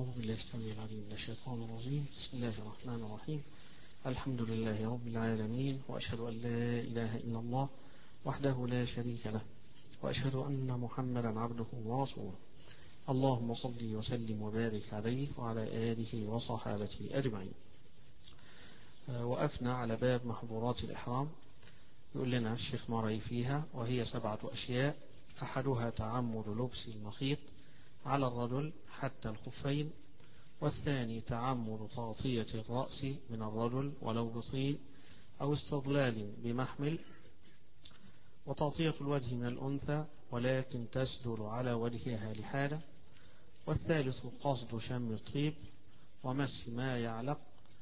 أعوذ بالله السميع العليم من الشيطان الرجيم. بسم الله الرحمن الرحيم. الحمد لله رب العالمين، وأشهد أن لا إله إلا الله وحده لا شريك له، وأشهد أن محمدا عبده ورسوله. اللهم صل وسلم وبارك عليه وعلى آله وصحابته أجمعين. وقفنا على باب محظورات الإحرام. يقول لنا الشيخ مرعي فيها: وهي 7 أشياء، أحدها تعمد لبس المخيط على الرجل حتى الخفين، والثاني تعمد تغطية الرأس من الرجل ولو بطين أو استظلال بمحمل، وتغطية الوجه من الأنثى ولكن تسدل على وجهها لحالة، والثالث قصد شم الطيب ومس ما يعلق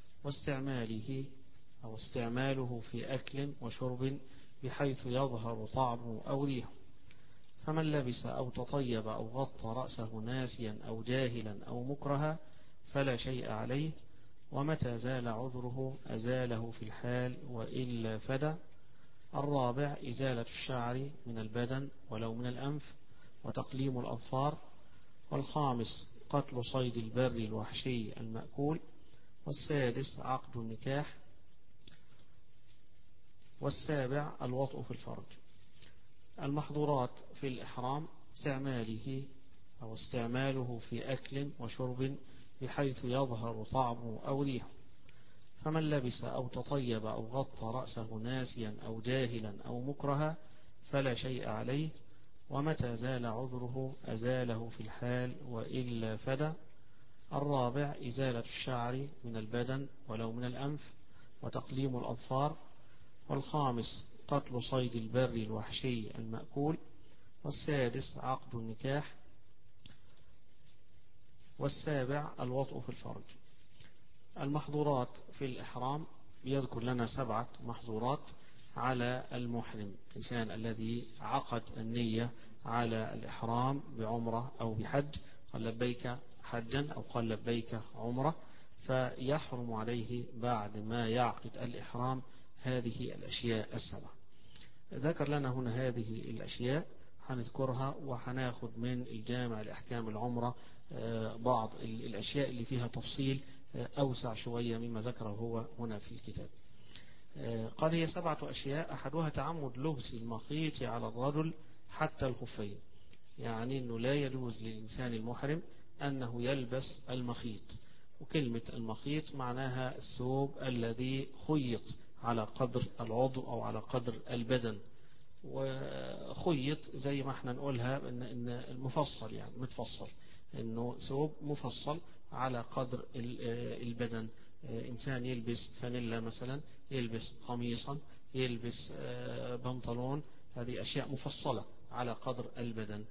واستعماله في أكل وشرب بحيث يظهر طعمه أو ريحه. فمن لبس أو تطيب أو غطى رأسه ناسيا أو جاهلا أو مكرها فلا شيء عليه، ومتى زال عذره أزاله في الحال وإلا فدى. الرابع إزالة الشعر من البدن ولو من الأنف وتقليم الأظفار. والخامس قتل صيد البر الوحشي المأكول. والسادس عقد النكاح. والسابع الوطء في الفرج. المحظورات في الإحرام استعماله في أكل وشرب بحيث يظهر طعمه أو ريحه. فمن لبس أو تطيب أو غطى رأسه ناسيا أو جاهلا أو مكرها فلا شيء عليه، ومتى زال عذره أزاله في الحال وإلا فدى. الرابع إزالة الشعر من البدن ولو من الأنف وتقليم الأظفار. والخامس قتل صيد البر الوحشي المأكول. والسادس عقد النكاح. والسابع الوطء في الفرج. المحظورات في الإحرام يذكر لنا 7 محظورات على المحرم، الإنسان الذي عقد النية على الإحرام بعمرة أو بحج، قال لبيك حجا أو قال لبيك عمرة، فيحرم عليه بعد ما يعقد الإحرام هذه الأشياء 7. ذكر لنا هنا هذه الأشياء، هنذكرها وهناخد من الجامع لأحكام العمرة بعض الأشياء اللي فيها تفصيل أوسع شوية مما ذكره هو هنا في الكتاب. قال هي 7 أشياء، أحدها تعمد لبس المخيط على الرجل حتى الخفين، يعني أنه لا يجوز للإنسان المحرم أنه يلبس المخيط. وكلمة المخيط معناها الثوب الذي خيط على قدر العضو أو على قدر البدن، وخيط زي ما احنا نقولها إن المفصل، يعني متفصل، إنه ثوب مفصل على قدر البدن. إنسان يلبس فانيلا مثلا، يلبس قميصا، يلبس بنطلون، هذه أشياء مفصلة على قدر البدن.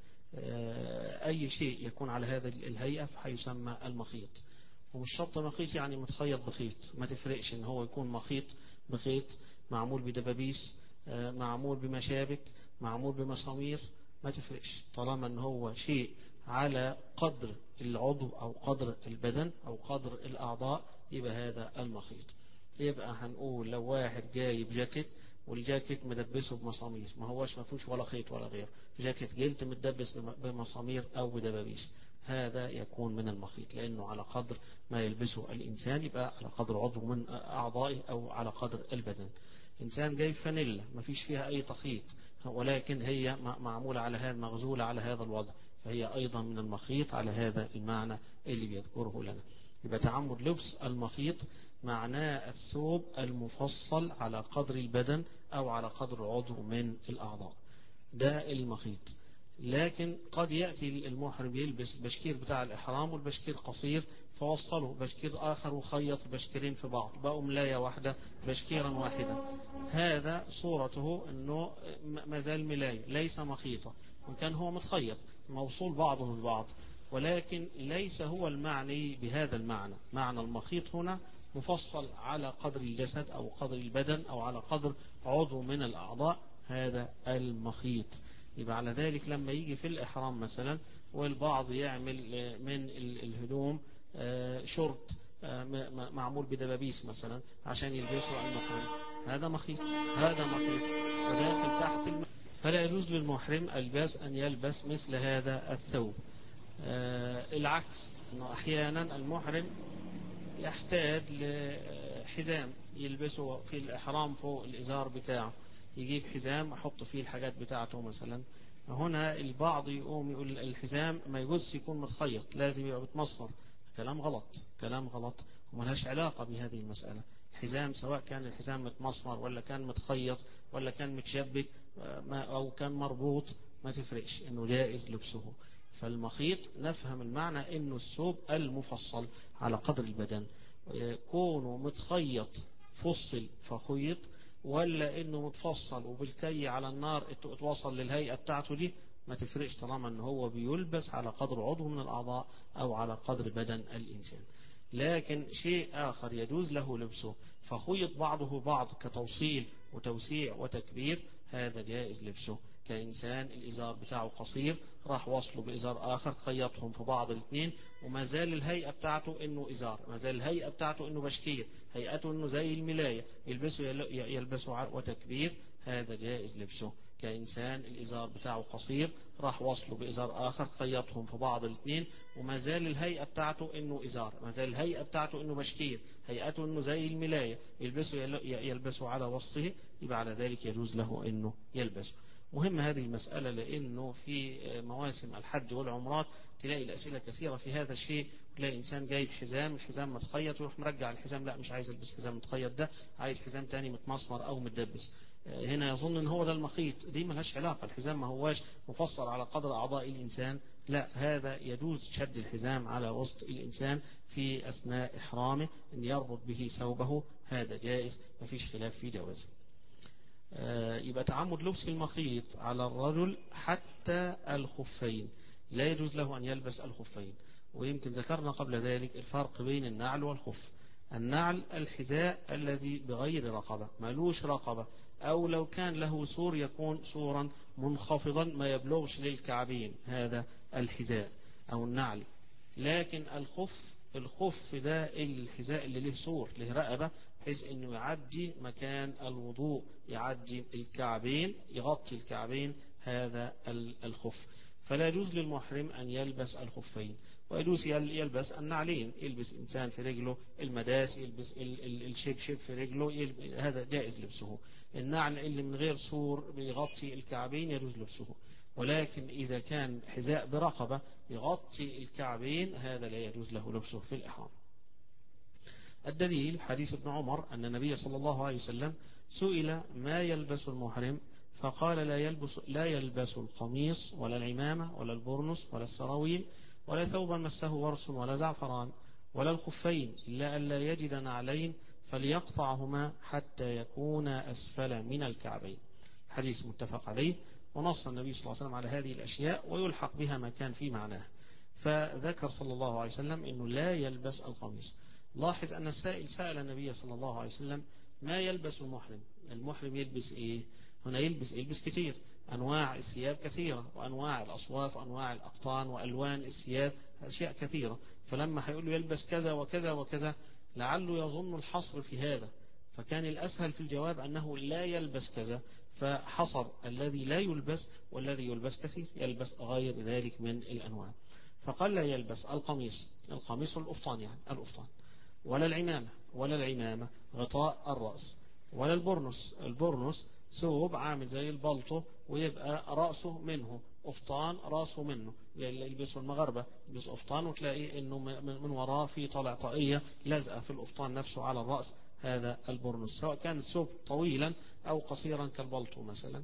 أي شيء يكون على هذه الهيئة فيسمى المخيط. ومش شرط مخيط يعني متخيط بخيط، ما تفرقش إن هو يكون مخيط بخيط، معمول بدبابيس، معمول بمشابك، معمول بمسامير، ما تفرقش طالما ان هو شيء على قدر العضو او قدر البدن او قدر الاعضاء، يبقى هذا المخيط. يبقى هنقول لو واحد جايب جاكيت والجاكيت مدبسه بمسامير، ما فيهوش ولا خيط ولا غير، جاكيت جلد متدبس بمسامير او بدبابيس، هذا يكون من المخيط، لانه على قدر ما يلبسه الانسان، يبقى على قدر عضو من اعضائه او على قدر البدن. إنسان جايب فانيلا ما فيش فيها أي تخيط، ولكن هي معمولة على هذا، مغزولة على هذا الوضع، فهي أيضا من المخيط على هذا المعنى اللي بيذكره لنا. يبقى تعمد لبس المخيط معناه الثوب المفصل على قدر البدن أو على قدر عضو من الأعضاء، ده المخيط. لكن قد يأتي المحرم يلبس بشكير بتاع الإحرام والبشكير قصير، فوصله بشكير آخر وخيط بشكيرين في بعض، بقوا ملاية واحدة بشكيرا واحدا، هذا صورته أنه مازال ملاية ليس مخيطة، وإن كان هو متخيط موصول بعضه ببعض، ولكن ليس هو المعني بهذا المعنى. معنى المخيط هنا مفصل على قدر الجسد أو قدر البدن أو على قدر عضو من الأعضاء، هذا المخيط. يبقى على ذلك لما يجي في الإحرام مثلا والبعض يعمل من الهدوم شورت معمول بدبابيس مثلا عشان يلبسوا المحرم، هذا مخيط، وداخل تحت فلا يجوز للمحرم أن يلبس مثل هذا الثوب. العكس، أنه أحيانا المحرم يحتاج لحزام يلبسه في الإحرام فوق الإزار بتاعه، يجيب حزام يحط فيه الحاجات بتاعته مثلا. هنا البعض يقوم يقول الحزام ما يجوز يكون متخيط، لازم يبقى متمسمر. كلام غلط، كلام غلط، وملهاش علاقة بهذه المسألة. الحزام سواء كان الحزام متمسمر ولا كان متخيط ولا كان متشبك أو كان مربوط، ما تفرقش، إنه جائز لبسه. فالمخيط نفهم المعنى إنه الثوب المفصل على قدر البدن، كونه متخيط فصل فخيط، ولا إنه متفصل وبالكي على النار اتوصل للهيئة بتاعته دي، ما تفرقش طالما إنه هو بيلبس على قدر عضو من الأعضاء أو على قدر بدن الإنسان. لكن شيء آخر يجوز له لبسه فخيط بعضه بعض كتوصيل وتوسيع وتكبير، هذا جائز لبسه. كإنسان الإزار بتاعه قصير راح وصله بإزار آخر خيطهم في بعض الاثنين، وما زال الهيئة بتاعته إنه إزار، ما زال الهيئة بتاعته إنه بشكير، هيئته إنه زي الملاية، يلبسه وتكبير، هذا جائز لبسه. كإنسان الإزار بتاعه قصير راح وصله بإزار آخر خيطهم في بعض الاثنين، وما زال الهيئة بتاعته إنه إزار، ما زال الهيئة بتاعته إنه بشكير، هيئته إنه زي الملاية، يلبسه على وسطه، يبقى على ذلك يجوز له إنه يلبسه. مهم هذه المسألة، لأنه في مواسم الحج والعمرات تلاقي الأسئلة كثيرة في هذا الشيء. تلاقي إنسان جايب حزام، الحزام متخيط، ويروح مرجع الحزام، لا مش عايز البس حزام متخيط ده، عايز حزام تاني متمسمر أو متدبس. هنا يظن ان هو ده المخيط، دي ملهاش علاقة. الحزام ما هواش مفصل على قدر أعضاء الإنسان، لا، هذا يجوز شد الحزام على وسط الإنسان في أثناء إحرامه، أن يربط به ثوبه، هذا جائز، ما فيش خلاف في جوازه. يبقى تعمد لبس المخيط على الرجل حتى الخفين، لا يجوز له أن يلبس الخفين. ويمكن ذكرنا قبل ذلك الفرق بين النعل والخف. النعل الحذاء الذي بغير رقبة، ملوش رقبة، أو لو كان له سور يكون سورا منخفضا ما يبلغش للكعبين، هذا الحذاء أو النعل. لكن الخف ده الحذاء اللي له سور، له رقبة، بحيث انه يعدي مكان الوضوء، يعدي الكعبين، يغطي الكعبين، هذا الخف. فلا يجوز للمحرم أن يلبس الخفين، ويجوز يلبس النعلين، يلبس إنسان في رجله المداس، يلبس الشبشب في رجله، هذا جائز لبسه. النعل اللي من غير سور بيغطي الكعبين يجوز لبسه. ولكن إذا كان حذاء برقبة يغطي الكعبين، هذا لا يجوز له لبسه في الإحرام. الدليل حديث ابن عمر أن النبي صلى الله عليه وسلم سئل ما يلبس المحرم، فقال لا يلبس القميص ولا العمامة ولا البرنس ولا السراويل ولا ثوبا مسه ورس ولا زعفران ولا الخفين إلا أن لا يجد نعلين فليقطعهما حتى يكون أسفل من الكعبين. حديث متفق عليه، ونص النبي صلى الله عليه وسلم على هذه الأشياء ويلحق بها ما كان في معناه. فذكر صلى الله عليه وسلم أنه لا يلبس القميص. لاحظ أن السائل سأل النبي صلى الله عليه وسلم ما يلبس المحرم. المحرم يلبس إيه؟ هنا يلبس كثير، أنواع الثياب كثيرة، وأنواع الأصواف وأنواع الأقطان وألوان الثياب، أشياء كثيرة. فلما هيقول له يلبس كذا وكذا وكذا، لعله يظن الحصر في هذا، فكان الأسهل في الجواب أنه لا يلبس كذا، فحصر الذي لا يلبس، والذي يلبس كثير، يلبس غير ذلك من الأنواع. فقال لا يلبس القميص والأفطان، يعني الأفطان، ولا العمامة غطاء الرأس، ولا البرنس ثوب عامل زي البلطو ويبقى رأسه منه، أفطان رأسه منه، يلبسوا المغربة يلبس أفطان وتلاقي إنه من وراه في طلع طاقية لازقة في الأفطان نفسه على الرأس، هذا البرنس، سواء كان الثوب طويلا أو قصيرا كالبلطو مثلا.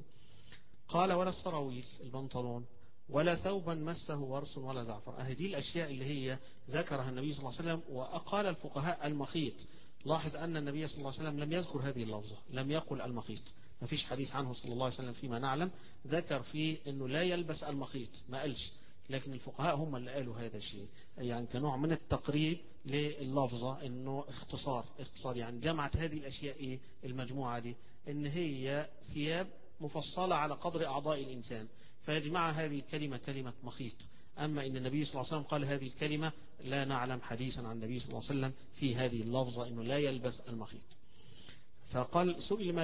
قال ولا السراويل البنطلون، ولا ثوبا مسه ورس ولا زعفر. هذه الأشياء اللي هي ذكرها النبي صلى الله عليه وسلم. وأقال الفقهاء المخيط. لاحظ أن النبي صلى الله عليه وسلم لم يذكر هذه اللفظة، لم يقل المخيط، ما فيش حديث عنه صلى الله عليه وسلم فيما نعلم ذكر فيه أنه لا يلبس المخيط، ما قالش. لكن الفقهاء هم اللي قالوا هذا الشيء، يعني كنوع من التقريب لللفظة، أنه اختصار يعني جمعت هذه الأشياء المجموعة دي، أن هي ثياب مفصلة على قدر أعضاء الإنسان، فيجمع هذه الكلمة كلمة مخيط. أما إن النبي صلى الله عليه وسلم قال هذه الكلمة، لا نعلم حديثا عن النبي صلى الله عليه وسلم في هذه اللفظة أنه لا يلبس المخيط. فقال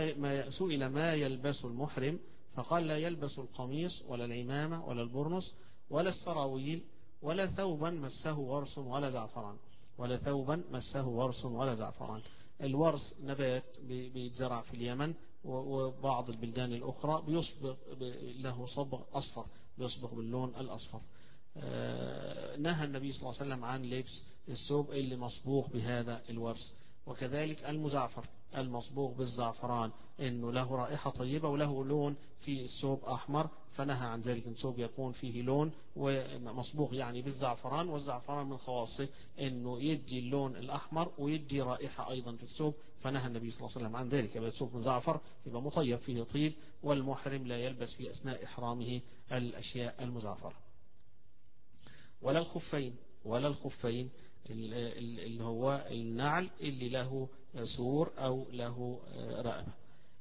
سئل ما يلبس المحرم، فقال لا يلبس القميص ولا العمامة ولا البرنس ولا السراويل ولا ثوبا مسه ورس ولا زعفران، ولا ثوبا مسه ورس ولا زعفران. الورس نبات بيتزرع في اليمن وبعض البلدان الأخرى، بيصبغ له صبغ أصفر، بيصبغ باللون الأصفر. نهى النبي صلى الله عليه وسلم عن لبس الثوب اللي مصبوغ بهذا الورس. وكذلك المزعفر المصبوغ بالزعفران، انه له رائحة طيبة وله لون في الثوب احمر، فنهى عن ذلك. الثوب يكون فيه لون ومصبوغ يعني بالزعفران، والزعفران من خواصه انه يدي اللون الاحمر ويدي رائحة ايضا في الثوب، فنهى النبي صلى الله عليه وسلم عن ذلك. يبقى الثوب مزعفر يبقى مطيب فيه طيب، والمحرم لا يلبس في اثناء احرامه الاشياء المزعفرة. ولا الخفين، ولا الخفين اللي هو النعل اللي له سور أو له رقبة،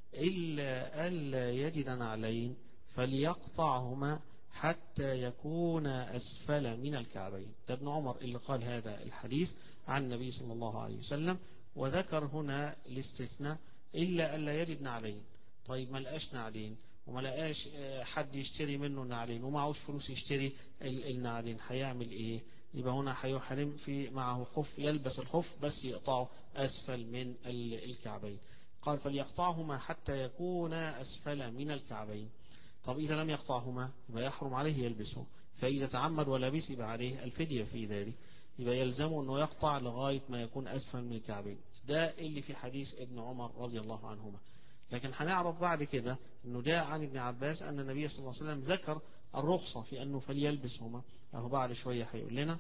إلا يجد نعلين فليقطعهما حتى يكون أسفل من الكعبين. ده ابن عمر اللي قال هذا الحديث عن النبي صلى الله عليه وسلم، وذكر هنا الاستثناء إلا يجد نعلين. طيب ما لقاش نعلين وما لقاش حد يشتري منه النعلين ومعهوش فلوس يشتري النعلين، هيعمل ايه؟ يبقى هنا هيحرم في معه خف، يلبس الخف بس يقطعه أسفل من الكعبين. قال فليقطعهما حتى يكون أسفل من الكعبين. طب إذا لم يقطعهما يبقى يحرم عليه يلبسه، فإذا تعمد ولبس يبقى عليه الفدية في ذلك، يبقى يلزمه أنه يقطع لغاية ما يكون أسفل من الكعبين. ده اللي في حديث ابن عمر رضي الله عنهما. لكن هنعرف بعد كده أنه جاء عن ابن عباس أن النبي صلى الله عليه وسلم ذكر الرخصة في أنه فليلبسهما، أهو بعد شوية هيقول لنا.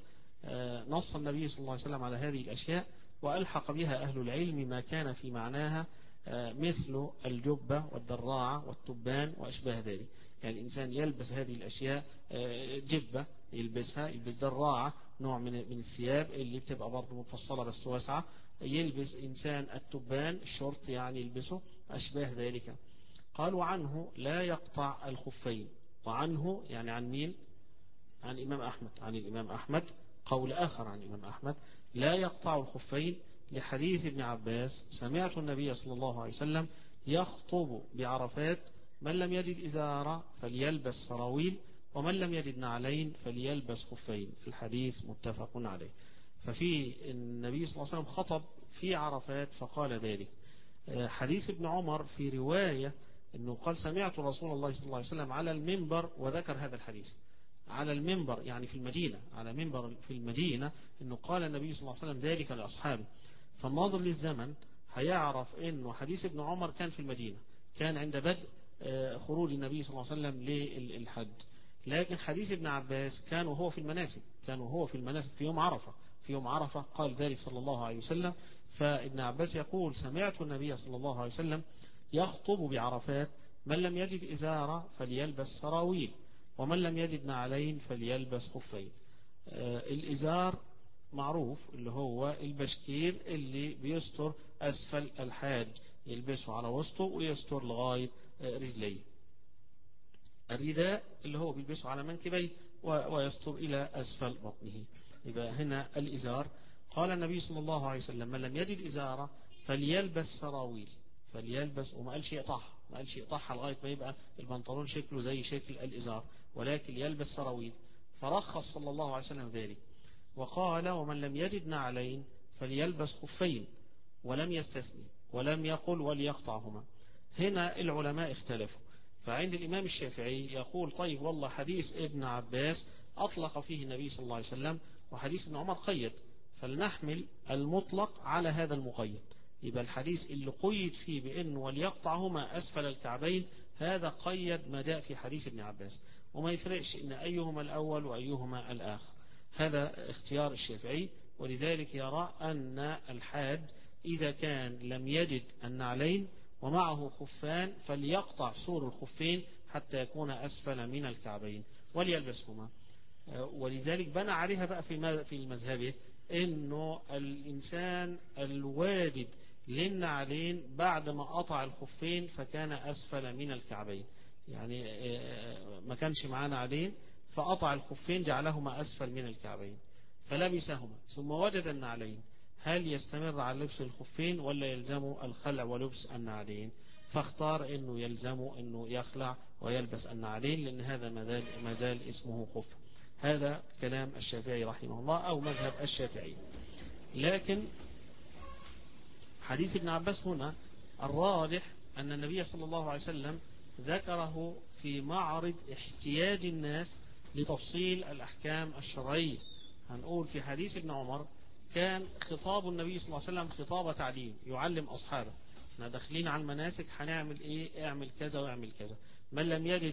نص النبي صلى الله عليه وسلم على هذه الأشياء وألحق بها أهل العلم ما كان في معناها، مثل الجبة والدراعة والتبان وأشباه ذلك. يعني الإنسان يلبس هذه الأشياء، جبة يلبسها، يلبس دراعة نوع من الثياب اللي بتبقى برضه مفصلة بس واسعة، يلبس إنسان التبان الشورت يعني يلبسه، أشباه ذلك. قال وعنه لا يقطع الخفين. وعنه يعني عن مين؟ عن الإمام أحمد، عن الإمام أحمد قول آخر عن الإمام أحمد لا يقطع الخفين، لحديث ابن عباس سمعت النبي صلى الله عليه وسلم يخطب بعرفات من لم يجد إزارا فليلبس سراويل ومن لم يجد نعلين فليلبس خفين. الحديث متفق عليه. ففي النبي صلى الله عليه وسلم خطب في عرفات فقال ذلك. حديث ابن عمر في رواية أنه قال سمعت رسول الله صلى الله عليه وسلم على المنبر وذكر هذا الحديث على المنبر، يعني في المدينة، على منبر في المدينة، أنه قال النبي صلى الله عليه وسلم ذلك لأصحابه. فالناظر للزمن هيعرف أنه حديث ابن عمر كان في المدينة، كان عند بدء خروج النبي صلى الله عليه وسلم للحج. لكن حديث ابن عباس كان وهو في المناسك، كان وهو في المناسك في يوم عرفة، في يوم عرفة قال ذلك صلى الله عليه وسلم. فابن عباس يقول سمعت النبي صلى الله عليه وسلم يخطب بعرفات من لم يجد إزارا فليلبس سراويل ومن لم يجد نعلين فليلبس خفين. الإزار معروف اللي هو البشكير اللي بيستر أسفل الحاج، يلبسه على وسطه ويستر لغاية رجليه. الرداء اللي هو بيلبسه على منكبيه ويستر إلى أسفل بطنه. يبقى هنا الإزار. قال النبي صلى الله عليه وسلم من لم يجد إزارة فليلبس سراويل، فليلبس، وما قالش يقطعها، ما قالش يقطعها لغاية ما يبقى البنطلون شكله زي شكل الإزار، ولكن يلبس سراويل. فرخص صلى الله عليه وسلم ذلك. وقال ومن لم يجد نعلين فليلبس خفين، ولم يستثني ولم يقل وليقطعهما. هنا العلماء اختلفوا. فعند الإمام الشافعي يقول طيب والله حديث ابن عباس أطلق فيه النبي صلى الله عليه وسلم، وحديث ابن عمر قيد، فلنحمل المطلق على هذا المقيد. يبقى الحديث اللي قيد فيه بأنه وليقطعهما أسفل الكعبين هذا قيد ما جاء في حديث ابن عباس، وما يفرقش إن أيهما الأول وأيهما الآخر. هذا اختيار الشافعي. ولذلك يرى أن الحاج إذا كان لم يجد النعلين ومعه خفان فليقطع سور الخفين حتى يكون أسفل من الكعبين وليلبسهما. ولذلك بنى عليها بقى في المذهب إنه الإنسان الواجد للنعلين بعد ما قطع الخفين فكان أسفل من الكعبين، يعني ما كانش معاه نعلين فقطع الخفين جعلهما أسفل من الكعبين فلبسهما ثم وجد النعلين، هل يستمر على لبس الخفين ولا يلزمه الخلع ولبس النعلين؟ فاختار انه يلزمه انه يخلع ويلبس النعلين، لان هذا ما زال اسمه خف. هذا كلام الشافعي رحمه الله أو مذهب الشافعي. لكن حديث ابن عباس هنا الراجح أن النبي صلى الله عليه وسلم ذكره في معرض احتياج الناس لتفصيل الأحكام الشرعية. هنقول في حديث ابن عمر كان خطاب النبي صلى الله عليه وسلم خطاب تعليم يعلم أصحابه، احنا داخلين على المناسك هنعمل ايه، اعمل كذا واعمل كذا، من لم يجد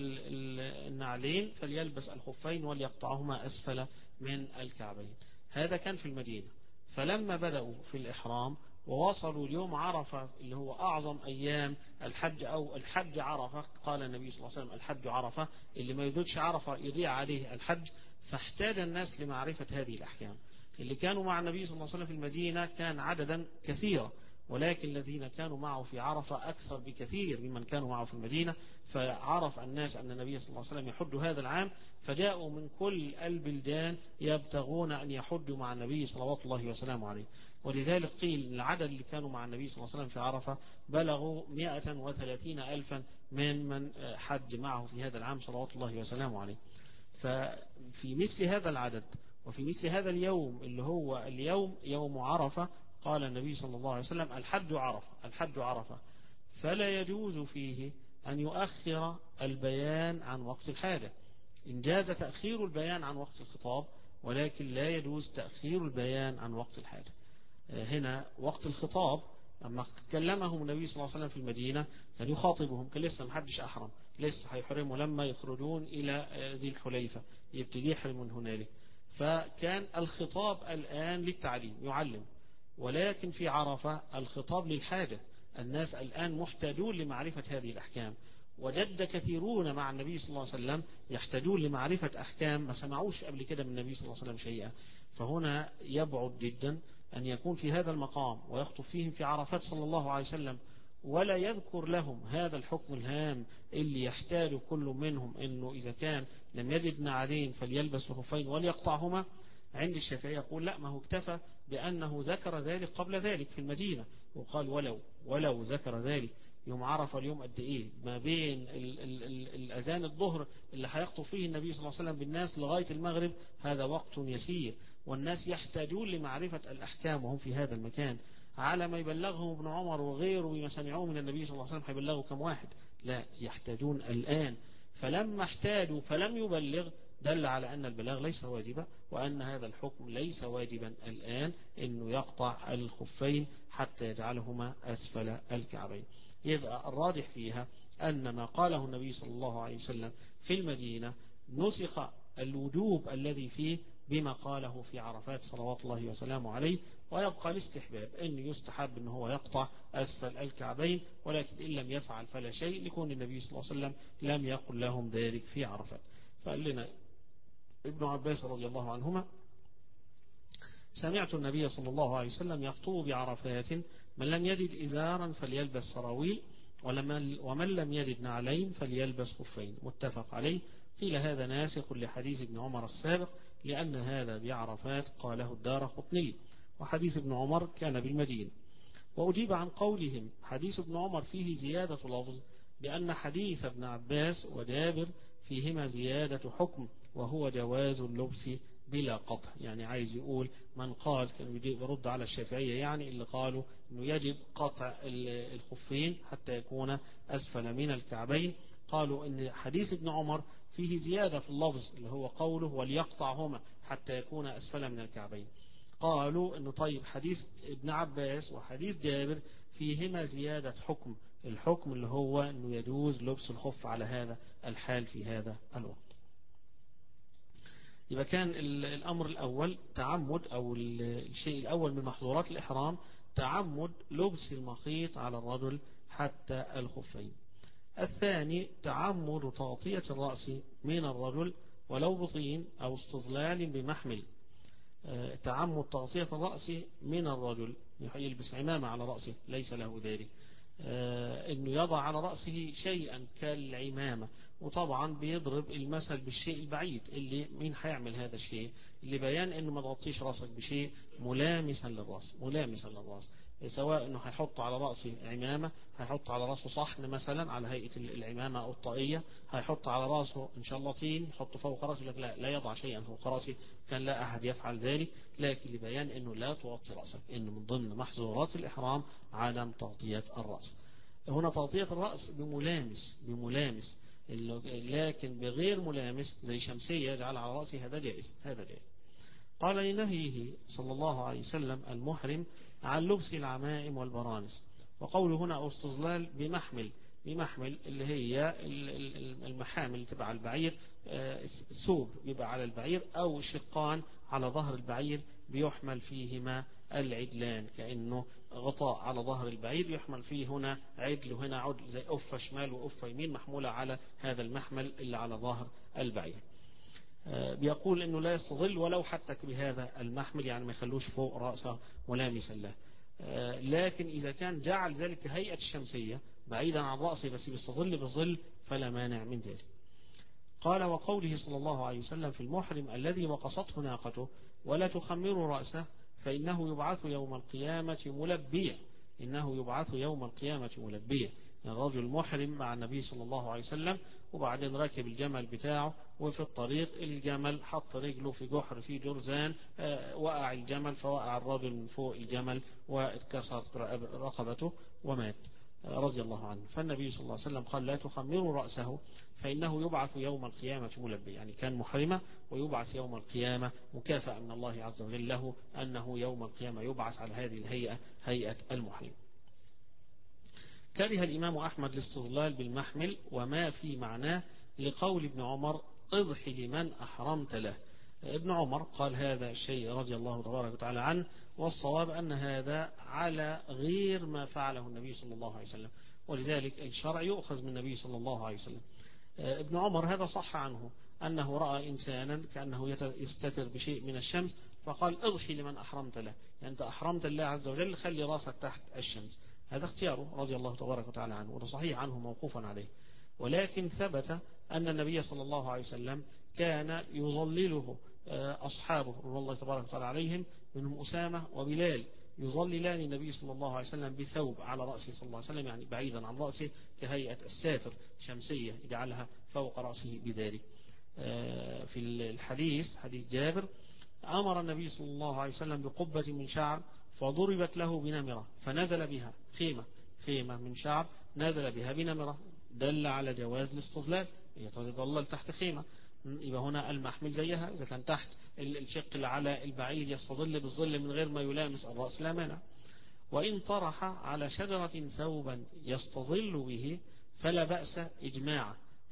النعلين فليلبس الخفين وليقطعهما أسفل من الكعبين. هذا كان في المدينة. فلما بدأوا في الإحرام ووصلوا اليوم عرفة اللي هو أعظم أيام الحج أو الحج عرفة، قال النبي صلى الله عليه وسلم الحج عرفة، اللي ما يدركش عرفة يضيع عليه الحج. فاحتاج الناس لمعرفة هذه الأحكام. اللي كانوا مع النبي صلى الله عليه وسلم في المدينة كان عددا كثيرا، ولكن الذين كانوا معه في عرفة أكثر بكثير ممن كانوا معه في المدينة. فعرف الناس أن النبي صلى الله عليه وسلم يحج هذا العام، فجاءوا من كل البلدان يبتغون أن يحجوا مع النبي صلوات الله وسلامه عليه. ولذلك قيل أن العدد اللي كانوا مع النبي صلى الله عليه وسلم في عرفة بلغوا 130 ألفا من حج معه في هذا العام صلوات الله وسلامه عليه. ففي مثل هذا العدد وفي مثل هذا اليوم اللي هو اليوم يوم عرفة، قال النبي صلى الله عليه وسلم الحج عرفة، الحج عرفة، فلا يجوز فيه أن يؤخر البيان عن وقت الحاجة. إن جاز تأخير البيان عن وقت الخطاب، ولكن لا يجوز تأخير البيان عن وقت الحاجة. هنا وقت الخطاب لما كلمهم النبي صلى الله عليه وسلم في المدينة كان يخاطبهم، كان لسه محدش أحرم، لسه هيحرموا لما يخرجون إلى ذي الحليفة يبتدي يحرم من هنالك. فكان الخطاب الآن للتعليم يعلم، ولكن في عرفة الخطاب للحاجة. الناس الآن محتاجون لمعرفة هذه الأحكام، وجد كثيرون مع النبي صلى الله عليه وسلم يحتاجون لمعرفة أحكام ما سمعوش قبل كده من النبي صلى الله عليه وسلم شيئا. فهنا يبعد جدا أن يكون في هذا المقام ويخطب فيهم في عرفات صلى الله عليه وسلم ولا يذكر لهم هذا الحكم الهام اللي يحتاج كل منهم أنه إذا كان لم يجد نعلين فليلبس خفين وليقطعهما. عند الشافعي يقول لا، ما هو اكتفى بأنه ذكر ذلك قبل ذلك في المدينة، وقال ولو ذكر ذلك يوم عرفة اليوم قد ايه ما بين الأذان الظهر اللي هيخطب فيه النبي صلى الله عليه وسلم بالناس لغاية المغرب، هذا وقت يسير، والناس يحتاجون لمعرفة الأحكام وهم في هذا المكان. على ما يبلغهم ابن عمر وغيره بما سمعوه من النبي صلى الله عليه وسلم هيبلغوا كم واحد؟ لا، يحتاجون الآن. فلما احتاجوا فلم يبلغ دل على أن البلاغ ليس واجبا، وأن هذا الحكم ليس واجبا الآن أنه يقطع الخفين حتى يجعلهما أسفل الكعبين. يبقى الراجح فيها أن ما قاله النبي صلى الله عليه وسلم في المدينة نسخ الوجوب الذي فيه بما قاله في عرفات صلوات الله وسلامه عليه، ويبقى الاستحباب أن يستحب أنه هو يقطع أسفل الكعبين، ولكن إن لم يفعل فلا شيء، لكون النبي صلى الله عليه وسلم لم يقل لهم ذلك في عرفات. فقال لنا ابن عباس رضي الله عنهما سمعت النبي صلى الله عليه وسلم يخطب بعرفات من لم يجد إزارا فليلبس سراويل، ومن لم يجد نعلين فليلبس خفين، متفق عليه. قيل هذا ناسخ لحديث ابن عمر السابق، لأن هذا بعرفات قاله الدارقطني، وحديث ابن عمر كان بالمدينة. وأجيب عن قولهم حديث ابن عمر فيه زيادة لفظ بأن حديث ابن عباس وجابر فيهما زيادة حكم، وهو جواز اللبس بلا قطع. يعني عايز يقول من قال، كان يرد على الشافعية يعني اللي قالوا أنه يجب قطع الخفين حتى يكون أسفل من الكعبين، قالوا أن حديث ابن عمر فيه زيادة في اللفظ اللي هو قوله وليقطعهما حتى يكون أسفل من الكعبين. قالوا أنه طيب حديث ابن عباس وحديث جابر فيهما زيادة حكم، الحكم اللي هو أنه يجوز لبس الخف على هذا الحال في هذا الوقت. يبقى كان الأمر الأول تعمد، أو الشيء الأول من محظورات الإحرام تعمد لبس المخيط على الرجل حتى الخفين. الثاني تعمد تغطية الرأس من الرجل ولو بطين أو استظلال بمحمل. تعمد تغطية الرأس من الرجل، يلبس عمامة على رأسه ليس له ذلك، انه يضع على رأسه شيئا كالعمامة، وطبعا بيضرب المثل بالشيء البعيد اللي مين هيعمل هذا الشيء اللي بيان انه ما تغطيش رأسك بشيء ملامسا للرأس، سواء أنه هيحط على رأسه عمامة، هيحط على رأسه صحن مثلا على هيئة العمامة أو الطاقية، هيحط على رأسه إن شاء الله طين يحط فوق رأسه، لك لا يضع شيئا فوق رأسه، كان لا أحد يفعل ذلك، لكن لبيان أنه لا تغطي رأسك، إنه من ضمن محظورات الإحرام عدم تغطية الرأس. هنا تغطية الرأس بملامس لكن بغير ملامس زي شمسية يجعل على رأسه، هذا جائز. قال لنهيه صلى الله عليه وسلم المحرم عن لبس العمائم والبرانس. وقوله هنا أو استظلال بمحمل اللي هي المحامل اللي تبع البعير، ثوب يبقى على البعير أو شقان على ظهر البعير بيحمل فيهما العدلان، كأنه غطاء على ظهر البعير يحمل فيه هنا عدل وهنا عدل، زي أفة شمال وأفة يمين محمولة على هذا المحمل اللي على ظهر البعير. بيقول انه لا يستظل ولو حتى بهذا المحمل، يعني ما يخلوش فوق رأسه ملامسا له، لكن إذا كان جعل ذلك كهيئة الشمسية بعيدا عن رأسه بس يستظل بالظل فلا مانع من ذلك. قال وقوله صلى الله عليه وسلم في المحرم الذي وقصته ناقته ولا تخمر رأسه فإنه يبعث يوم القيامة ملبيا. يعني الرجل محرم مع النبي صلى الله عليه وسلم وبعدين ركب الجمل بتاعه، وفي الطريق الجمل حط رجله في جحر فيه جرذان، وقع الجمل فوقع الرجل من فوق الجمل واتكسرت رقبته ومات رضي الله عنه. فالنبي صلى الله عليه وسلم قال لا تخمروا رأسه فإنه يبعث يوم القيامة ملبي، يعني كان محرمة ويبعث يوم القيامة مكافأة من الله عز وجل له أنه يوم القيامة يبعث على هذه الهيئة، هيئة المحرم. كره الإمام أحمد الاستظلال بالمحمل وما في معناه لقول ابن عمر اضح لمن أحرمت له. ابن عمر قال هذا الشيء رضي الله تبارك وتعالى عنه، والصواب أن هذا على غير ما فعله النبي صلى الله عليه وسلم، ولذلك الشرع يؤخذ من النبي صلى الله عليه وسلم. ابن عمر هذا صح عنه أنه رأى إنسانا كأنه يستتر بشيء من الشمس فقال اضحي لمن أحرمت له، يعني أنت أحرمت الله عز وجل خلي راسك تحت الشمس، هذا اختياره رضي الله تبارك وتعالى عنه، وده صحيح عنه موقوفا عليه. ولكن ثبت أن النبي صلى الله عليه وسلم كان يظلله أصحابه رضي الله تبارك وتعالى عليهم، منهم أسامة وبلال، يظللان النبي صلى الله عليه وسلم بثوب على رأسه صلى الله عليه وسلم، يعني بعيدا عن رأسه كهيئة الساتر شمسية يجعلها فوق رأسه بذلك. في الحديث حديث جابر أمر النبي صلى الله عليه وسلم بقبة من شعر فضربت له بنمرة فنزل بها، خيمة من شعر نزل بها بنمرة، دل على جواز الاستظلال، يتظلل تحت خيمة. يبقى هنا المحمل زيها، إذا كان تحت الشق اللي على البعير يستظل بالظل من غير ما يلامس الرأس لا مانع. وإن طرح على شجرة ثوبا يستظل به فلا بأس إجماعا،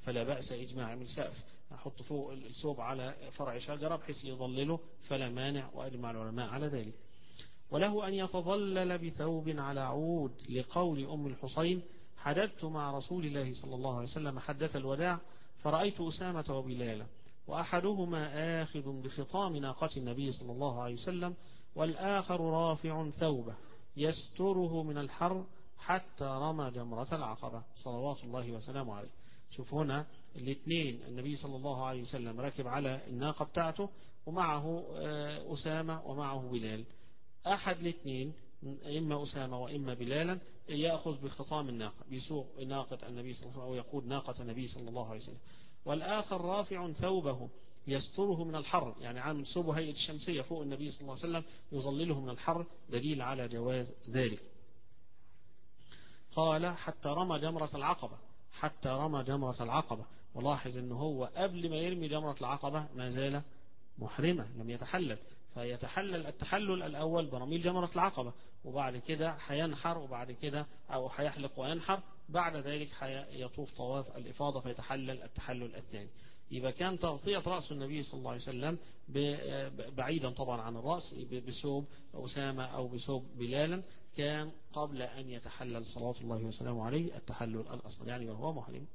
من سقف أحط فوق الثوب على فرع شجرة بحيث يظلله فلا مانع، وأجمع العلماء على ذلك. وله أن يتظلل بثوب على عود لقول أم الحصين حددت مع رسول الله صلى الله عليه وسلم حدث الوداع فرأيت أسامة وبلالا وأحدهما آخذ بخطام ناقة النبي صلى الله عليه وسلم والآخر رافع ثوبه يستره من الحر حتى رمى جمرة العقبة صلوات الله وسلامه عليه. شوف هنا الاثنين النبي صلى الله عليه وسلم راكب على الناقة بتاعته ومعه أسامة ومعه بلال، أحد الاثنين إما أسامة وإما بلالا يأخذ بخطام الناقة بيسوق ناقة النبي صلى الله عليه وسلم أو يقود ناقة النبي صلى الله عليه وسلم، والآخر رافع ثوبه يستره من الحر، يعني عامل ثوبه هيئة الشمسية فوق النبي صلى الله عليه وسلم يظلله من الحر، دليل على جواز ذلك. قال حتى رمى جمرة العقبة، ولاحظ أنه هو قبل ما يرمي جمرة العقبة ما زال محرمة لم يتحلل، فيتحلل التحلل الأول برميل جمرة العقبة، وبعد كده هينحر، وبعد كده أو هيحلق وينحر، بعد ذلك يطوف طواف الإفاضة فيتحلل التحلل الثاني. يبقى كان تغطية رأس النبي صلى الله عليه وسلم بعيدا طبعا عن الرأس بثوب أسامة أو بثوب بلالا كان قبل أن يتحلل صلوات الله وسلامه عليه التحلل الأصغر، يعني وهو محرم.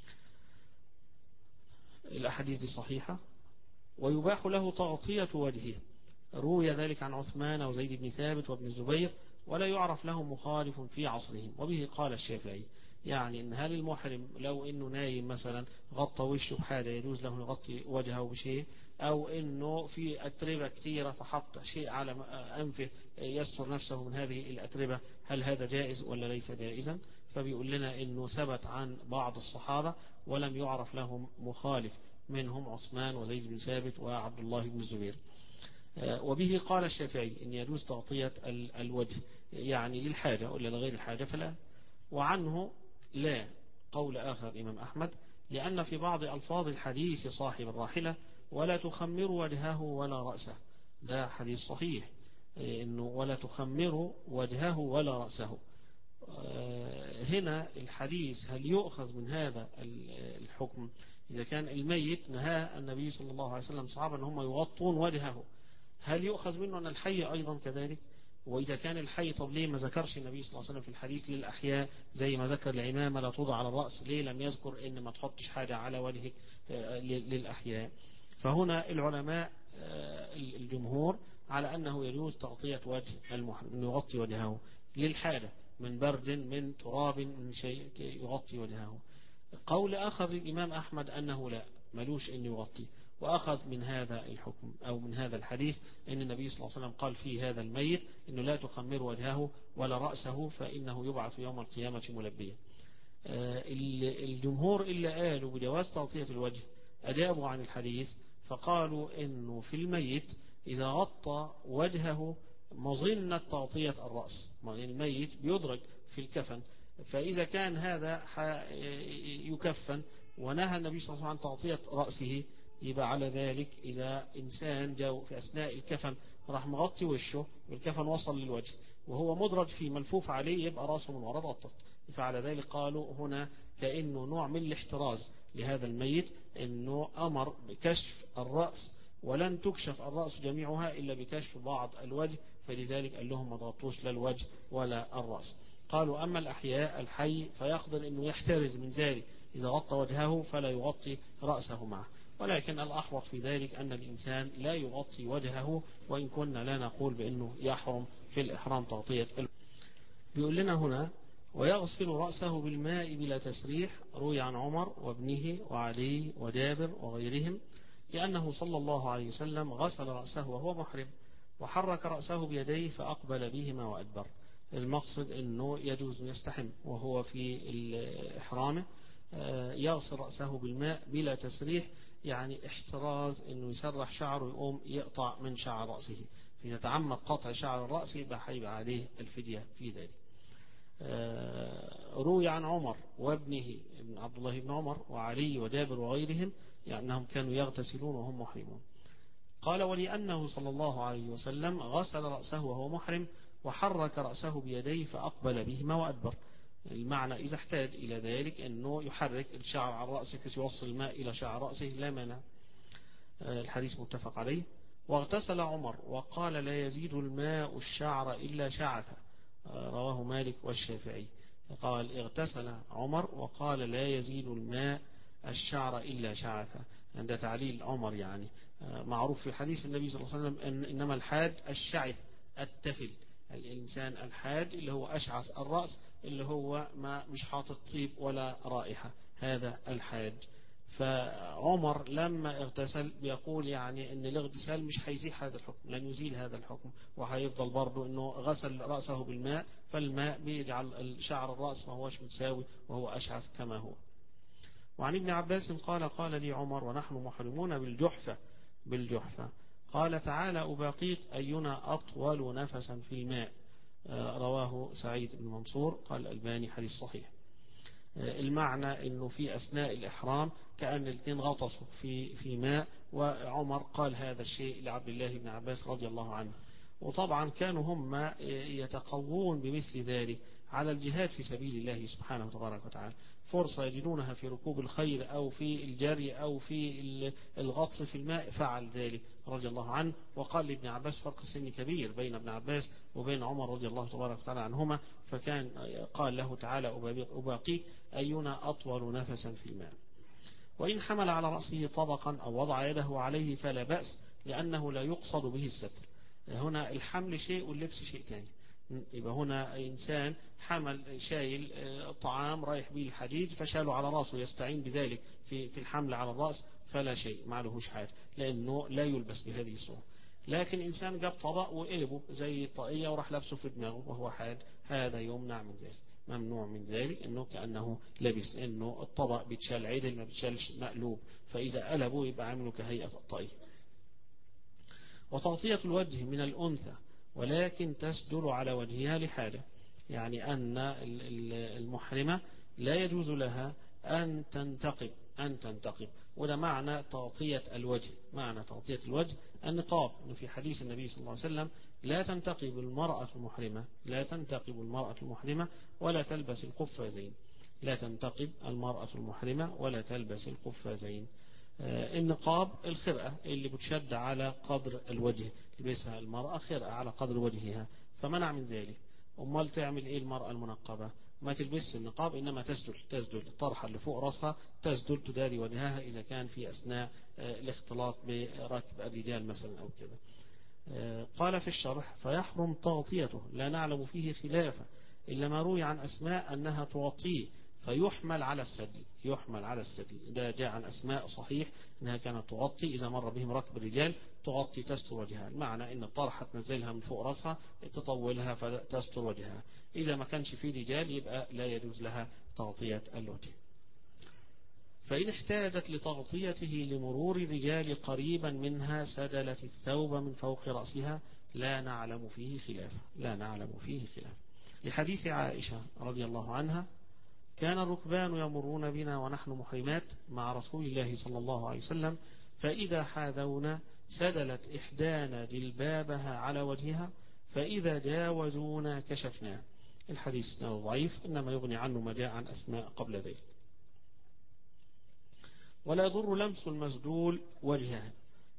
الأحاديث دي صحيحة. ويباح له تغطية وجهه، روي ذلك عن عثمان وزيد بن ثابت وابن الزبير ولا يعرف له مخالف في عصرهم، وبه قال الشافعي. يعني إن هل المحرم لو إنه نايم مثلا غطى وشه بحاجة يجوز له يغطي وجهه بشيء، أو إنه في أتربة كثيرة فحط شيء على أنفه يستر نفسه من هذه الأتربة، هل هذا جائز ولا ليس جائزا؟ فبيقول لنا إنه ثبت عن بعض الصحابة ولم يعرف لهم مخالف، منهم عثمان وزيد بن ثابت وعبد الله بن الزبير. وبه قال الشافعي إن يجوز تغطية الوجه يعني للحاجة ولا لغير الحاجة فلا. وعنه لا قول آخر الإمام أحمد، لأن في بعض ألفاظ الحديث صاحب الراحلة ولا تخمر وجهه ولا رأسه، ده حديث صحيح إنه ولا تخمر وجهه ولا رأسه. هنا الحديث هل يؤخذ من هذا الحكم إذا كان الميت نهى النبي صلى الله عليه وسلم صحابة أن هم يغطون وجهه، هل يؤخذ منه أن الحي أيضا كذلك؟ وإذا كان الحي طب ليه ما ذكرش النبي صلى الله عليه وسلم في الحديث للأحياء زي ما ذكر العمامة لا توضع على الرأس، ليه لم يذكر إن ما تحطش حاجة على وجهك للأحياء؟ فهنا العلماء الجمهور على أنه يجوز تغطية وجه المحرم، أنه يغطي وجهه للحاجة من برد من تراب من شيء يغطي وجهه. قول آخر للإمام أحمد أنه لا ملوش أن يغطي، وأخذ من هذا الحكم أو من هذا الحديث أن النبي صلى الله عليه وسلم قال في هذا الميت أنه لا تخمر وجهه ولا رأسه فإنه يبعث يوم القيامة ملبيا. الجمهور إلا قالوا بجواز تغطية الوجه أجابوا عن الحديث فقالوا أنه في الميت إذا غطى وجهه مظنة تغطية الرأس، الميت بيدرج في الكفن، فإذا كان هذا يكفن ونهى النبي صلى الله عليه وسلم عن تغطية رأسه، يبقى على ذلك إذا إنسان جاء في أثناء الكفن راح مغطي وشه والكفن وصل للوجه وهو مدرج فيه ملفوف عليه يبقى رأسه من وراء غطت، فعلى ذلك قالوا هنا كأنه نوع من الاحتراز لهذا الميت، أنه أمر بكشف الرأس ولن تكشف الرأس جميعها إلا بكشف بعض الوجه، فلذلك قال لهم ما تغطوش لا الوجه ولا الرأس. قالوا أما الأحياء الحي فيقدر أنه يحترز من ذلك، إذا غطى وجهه فلا يغطي رأسه معه، ولكن الأحوط في ذلك أن الإنسان لا يغطي وجهه، وإن كنا لا نقول بأنه يحرم في الإحرام تغطية. بيقول لنا هنا ويغسل رأسه بالماء بلا تسريح، روي عن عمر وابنه وعلي وجابر وغيرهم لأنه صلى الله عليه وسلم غسل رأسه وهو محرم وحرك رأسه بيديه فأقبل بهما وأدبر. المقصد أنه يجوز يستحم وهو في إحرامه يغسل رأسه بالماء بلا تسريح، يعني احتراز أنه يسرح شعره يقوم يقطع من شعر رأسه، فإذا تعمد قطع شعر الرأس يبقى هيبقى عليه الفدية في ذلك. روي عن عمر وابنه ابن عبد الله بن عمر وعلي وجابر وغيرهم يعني أنهم كانوا يغتسلون وهم محرمون. قال ولأنه صلى الله عليه وسلم غسل رأسه وهو محرم وحرك رأسه بيديه فأقبل بهما وأدبر، المعنى إذا احتاج إلى ذلك أنه يحرك الشعر على رأسه يوصل الماء إلى شعر رأسه لا مانع. الحديث متفق عليه. واغتسل عمر وقال لا يزيد الماء الشعر إلا شعثا، رواه مالك والشافعي. قال اغتسل عمر وقال لا يزيد الماء الشعر إلا شعثا، عند تعليل عمر يعني معروف في حديث النبي صلى الله عليه وسلم أن إنما الحاج الشعث التفل، الإنسان الحاج اللي هو أشعث الرأس اللي هو ما مش حاطط طيب ولا رائحة، هذا الحاج. فعمر لما اغتسل بيقول يعني ان الاغتسال مش هيزيح هذا الحكم، لن يزيل هذا الحكم، وهيفضل برضه انه غسل رأسه بالماء، فالماء بيجعل شعر الرأس ما هوش متساوي وهو أشعث كما هو. وعن ابن عباس قال قال لي عمر ونحن محرمون بالجحفة قال تعالى أباقيت أينا أطول نفسا في الماء، رواه سعيد بن منصور قال الألباني حديث صحيح. المعنى انه في اثناء الاحرام كأن الاثنين غطسوا في ماء، وعمر قال هذا الشيء لعبد الله بن عباس رضي الله عنه، وطبعا كانوا هم يتقوون بمثل ذلك على الجهاد في سبيل الله سبحانه وتبارك وتعالى، فرصة يجدونها في ركوب الخيل أو في الجري أو في الغطس في الماء فعل ذلك رضي الله عنه. وقال لابن عباس فرق السن كبير بين ابن عباس وبين عمر رضي الله تبارك وتعالى عنهما، فكان قال له تعالى أباقيك أينا أطول نفسا في الماء. وإن حمل على رأسه طبقا أو وضع يده عليه فلا بأس، لأنه لا يقصد به الستر. هنا الحمل شيء واللبس شيء ثاني، يبقى هنا إنسان حمل شايل طعام رايح به الحديد فشاله على رأسه يستعين بذلك في الحمل على الرأس فلا شيء ما لهوش حاجة لأنه لا يلبس بهذه الصورة. لكن إنسان جاب طبق وقلبه زي الطاقية وراح لابسه في دماغه وهو حاد هذا يمنع من ذلك، ممنوع من ذلك إنه كأنه لبس، إنه الطبق بيتشال عدل ما بيتشالش مقلوب، فإذا قلبه يبقى عامله كهيئة الطاقية. وتغطية الوجه من الأنثى ولكن تسدل على وجهها لحاجة، يعني أن المحرمة لا يجوز لها أن تنتقب، وده معنى تغطية الوجه. معنى تغطية الوجه النقاب، إنه في حديث النبي صلى الله عليه وسلم لا تنتقب المرأة المحرمة ولا تلبس القفازين. لا تنتقب المرأة المحرمة ولا تلبس القفازين. النقاب الخرقة اللي بتشد على قدر الوجه، لبسها المرأة خرقة على قدر وجهها فمنع من ذلك. أمال تعمل إيه المرأة المنقبة؟ ما تلبس النقاب، إنما تسدل الطرحة اللي فوق رأسها، تسدل تداري وجهها إذا كان في أثناء الاختلاط بركب الرجال مثلا أو كده. قال في الشرح فيحرم تغطيته لا نعلم فيه خلافا إلا ما روي عن أسماء أنها تغطيه فيحمل على السدل. ده جاء عن أسماء صحيح أنها كانت تغطي إذا مر بهم ركب الرجال، تغطي تستر وجهها. المعنى أن الطرحة تنزلها من فوق رأسها تطولها فتستر وجهها. إذا ما كانش في رجال يبقى لا يجوز لها تغطية الوجه. فإن احتاجت لتغطيته لمرور الرجال قريبا منها سدلت الثوب من فوق رأسها لا نعلم فيه خلاف. لحديث عائشة رضي الله عنها كان الركبان يمرون بنا ونحن محرمات مع رسول الله صلى الله عليه وسلم فإذا حاذونا سدلت إحدانا جلبابها على وجهها فإذا جاوزونا كشفنا. الحديث ضعيف، إنما يغني عنه ما جاء عن أسماء قبل ذلك. ولا يضر لمس المسدول وجهها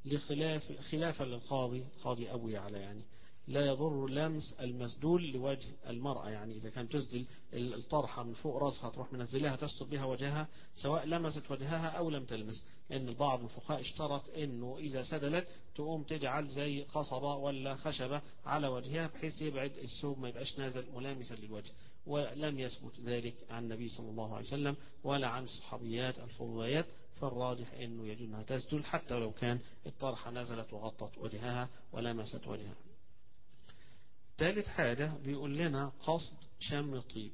خلافا للقاضي أبو يعلى، يعني لا يضر لمس المسدول لوجه المرأة، يعني إذا كانت تسدل الطرحة من فوق رأسها تروح منزلها تستر بها وجهها سواء لمست وجهها أو لم تلمس، لأن بعض الفقهاء اشترط إنه إذا سدلت تقوم تجعل زي قصبة ولا خشبة على وجهها بحيث يبعد الثوب ما يبقاش نازل ملامسا للوجه، ولم يثبت ذلك عن النبي صلى الله عليه وسلم ولا عن الصحابيات الفضليات. فالراجح إنه يجوز أنها تسدل حتى لو كان الطرحة نزلت وغطت وجهها ولمست وجهها. ثالث حاجة بيقول لنا قصد شم